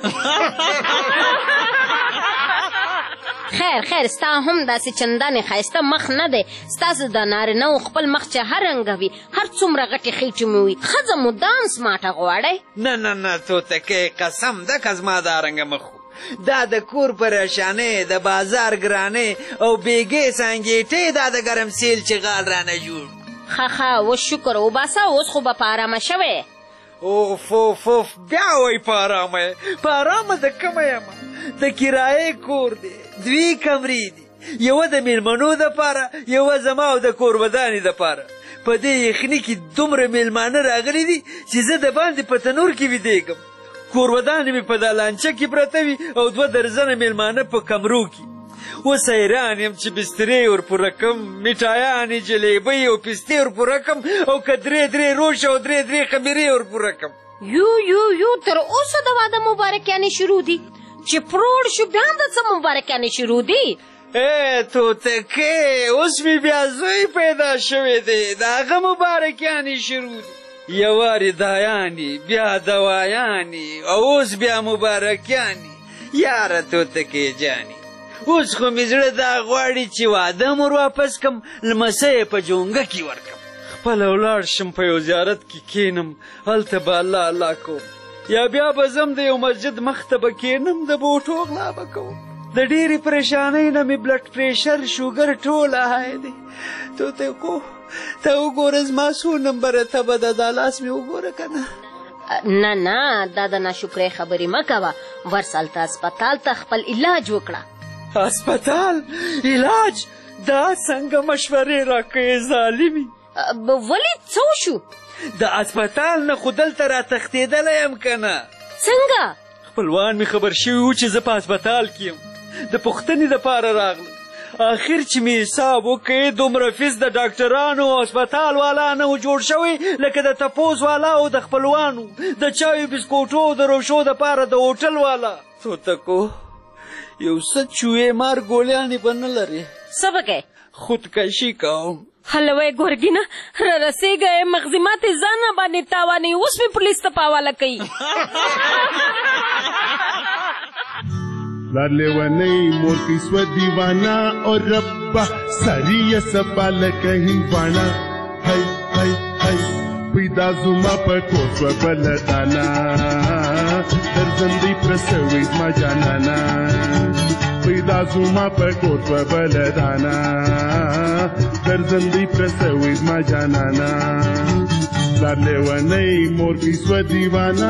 خیر ستا هم داسې چندانې ښایسته مخ نه دی. ستاسو د نارینهو خپل مخ چې هر رنګه وي، هر څومره غټې خېټې مو وي، ښځه مو دام سماټه غواړئ؟ نه توتکۍ، قسم ده که زما دا رنګه مخ و. دا د کور پریشانۍ، د بازار ګرانۍ او بېګې سنګېټۍ، دا د ګرمسیل چغال رانه جوړ. ښه اوس شکر وباسه، اوس خو به په ارامه شوې. اوف بیا وایي په ارامه یې. په ارامه د کومه یمه؟ د کرایې کور دی، 2 کمرې دي، یوه د میلمنو دپاره، یوه زما او د کوربدانې دپاره. په دې یخني کې دومره میلمانه راغلي دي چې زه د باندې په تنور کې ویدېږم. کوربدانې مې په دالانچه کې پرته وي او 2 درزنه میلمانه په کمرو کې. اوس حیران یم چې بسترې ور پوره کړم، میټایانې، جلیبۍ او پستې ور پوره کړم، او که 3 روش او 3 خمیرې ور پوره کړم. یو تر اوسه د واده مبارکیانې شروع دي چې پروړ شو، بیا د څه مبارکیانې شروع دي؟ توتکۍ، اوس مې بیا زوی پیدا شوی دی، د هغه مبارکیانې شروع دي. یوارې دایانې، بیا دوایانې، او اوس بیا مبارکیانې. یاره توتکۍ جانې، اوس خو مې زړه دا غواړي چې واده مور واپس کم، لمسی یې په جونګه کې ورکم، خپله ولاړ شم په یو زیارت کې کینم، هلته به الله کوم. یا بیا به زم د یو مسجد مخ ته به کښېنم د بوټو غلا به کوم. د ډېرې پریشانۍ نه مې بلډ پریشر شوګر ټوله های دی. توتکو ته وګوره زما څو نمبره تبه ده، دا لاس مې وګوره که نه. نه دا د ناشکرۍ خبرې مه کوه. ورسالته اسپتال ته خپل علاج وکړه. اسپتال علاج؟ دا څنګه مشورې راکوې ظالمي؟ ولې څه وشو؟ د اسپتال نه خو دلته راتښتېدلی یم که نه. څنګه؟ خپلوان مې خبر شوي وو چې زه په اسپتال کې یم، د پوښتنې دپاره راغلم. آخر چې مې حساب وکړې دومره فیس د ډاکټرانو او اسپتال والا نه و جوړ شوی لکه د تپوس والا او د خپلوانو د چایو بسکوټو او د روشو دپاره د هوټل والا. توتکو یو څه چوې مار ګولیانې به نه لرې. څه به کوې؟ خودکشي کوم. هلوی ګورګینه را رسېږه مغزي ماتې ځان نه باندې تاوانې اوس مې پولیس ته په حواله کوي. لیونی مور کی سو دیوانا اور ربا ساری سبال کہیں وانا ہے پیدا زما پکو سو بلدانا درزندی پرسوی ما جانانا پیدا زما پکو سو بلدانا درزندی پرسوی ما جانانا لیونی مور کی سو دیوانا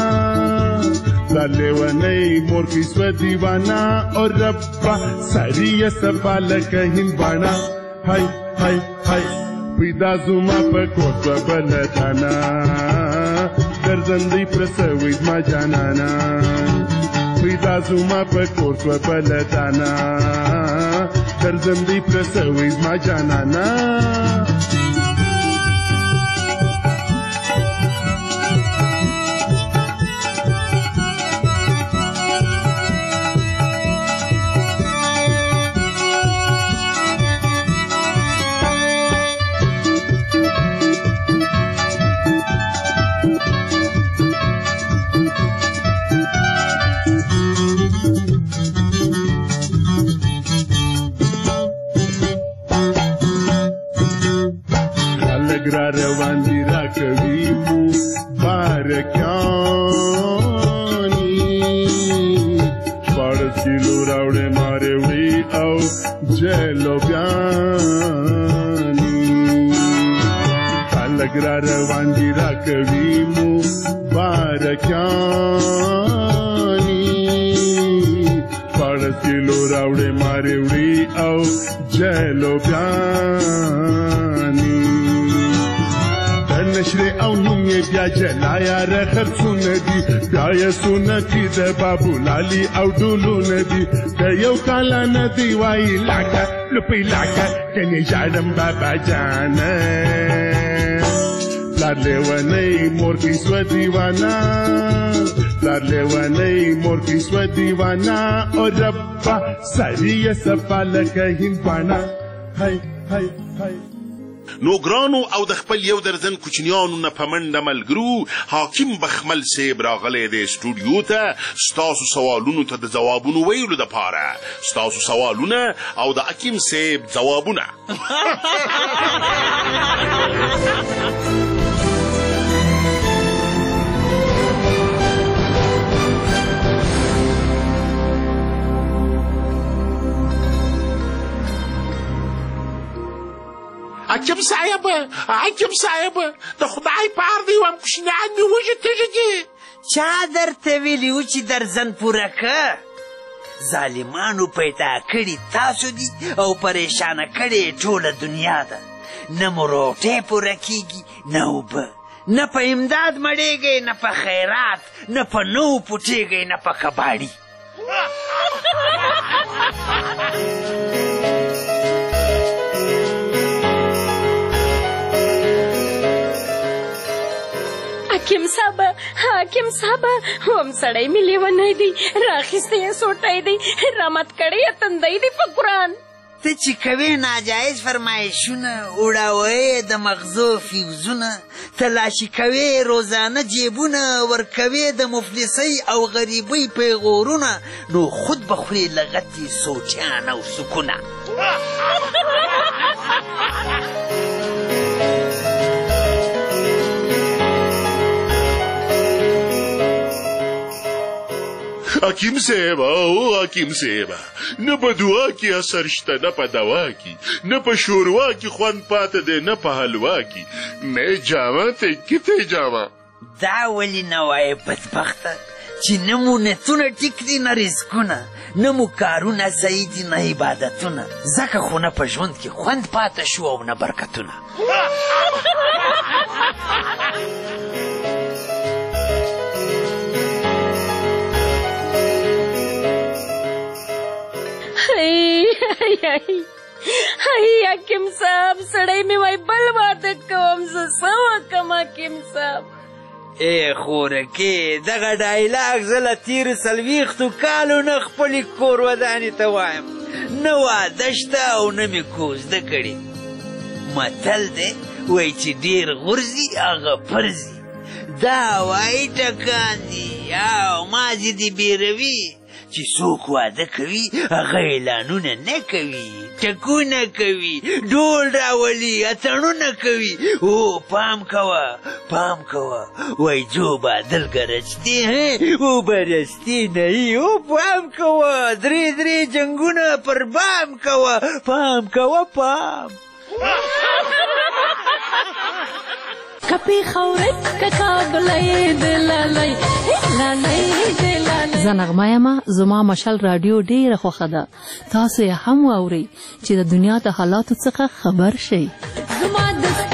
لیونی مور کی سو دیوانا اور ربا ساری سبال کہیں وانا ہے پیدا زما پکو سو بلدانا درزندی پرسوی ما جانانا پیدا زما پکو سو بلدانا درزندی پرسوی ما جانانا. روان دی را کوي مو بارکانی شپاړس کیلو راوړې مارې وړي او جیلو بیانی خلک را روان دی را کوي مو بارکانی شپاړس کیلو راوړې مارې وړي او جیلو بیانی نشره او نومې بیا جلایا رخرڅونه دي بیا یې سنتي د بابو لالي او ډولونه دي د یو کال نه دی وایي لاکه لپی لاکه کنې ژاړم بابا جانه پلار لیونی مور کی سو دیوانا پلار لیونی مور کی سو دیوانا او ربا ساری سفال کہیں وانا ہے نو ګرانو او د خپل یو درزن کوچنیانو نه په منډه ملګرو حاکم بخمل صاحب راغلی دی سټوډیو ته ستاسو سوالونو ته د ځوابونو ویلو دپاره. ستاسو سوالونه او د حکیم صاحب ځوابونه. حکیم صاحب د خدای پار دی وم کوچنیان مې وږي تږي دي. چا درته ویلي و چې درزن پوره که؟ ظالمانو پیدا کړي تاسو دي او پریشانه کړې ټوله دنیا ده. نه مو روټۍ پوره کیږي نه اوبه، نه په امداد مړېږئ نه په خیرات، نه په نو پوټېږئ نه په کباړي. حاکم صاحب هم سړی مې لیونی دی، راخیستی یې سوټی دی، رامت کړی یې تندی دی په قرآن. ته چې کوې ناجایز فرمایشونه، اوړاوی د مغزو فیوزونه، تلاشي کوې روزانه جیبونه، ورکوې د مفلسۍ او غریبۍ پیغورونه، نو خود به خورې لغتې سوچیان او سکونه. حکیم صاحب او حکیم صاحب نه په دعا کې اثر شته نه په دوا کې نه په شوروا کې خوند پاته دی نه په حلوا کې میں جاما ته کته جاما دا ولې نه وایې بدبخته چې نه مو نتونه ټیک دي نه رزقونه نه مو کارونه صحیح دي نه عبادتونه ځکه خو نه په ژوند کې خوند پاته شو او نه برکتونه حکیم صاحب سړی مې وای بل واده کوم زه څه وکړم حکیم صاحب ای خورکې دغه ډایلاګ زه له تېرو 40 کالو نه خپلې کور ودانې ته وایم نه واده شته او نه مې کوزده کړې متل دی وایي چې ډېر غورځي هغه پرځي دا وایي ټکان دي او مازې دې بیروي چې څوک واده کوي هغه اعلانونه نه کوي ټکونه کوي ډول راولي اتڼونه کوي او پام کوه وای جو بادل گرجتے ہیں او برستی نہیں او پام کوه درې جنگونه پر بام کوه پام کپی خورت ککابلای دلالای زه نغمه یم زما مشال رادیو ډیره خوښه ده تاسو یې هم واورئ چې د دنیا د حالاتو څخه خبر شئ زما د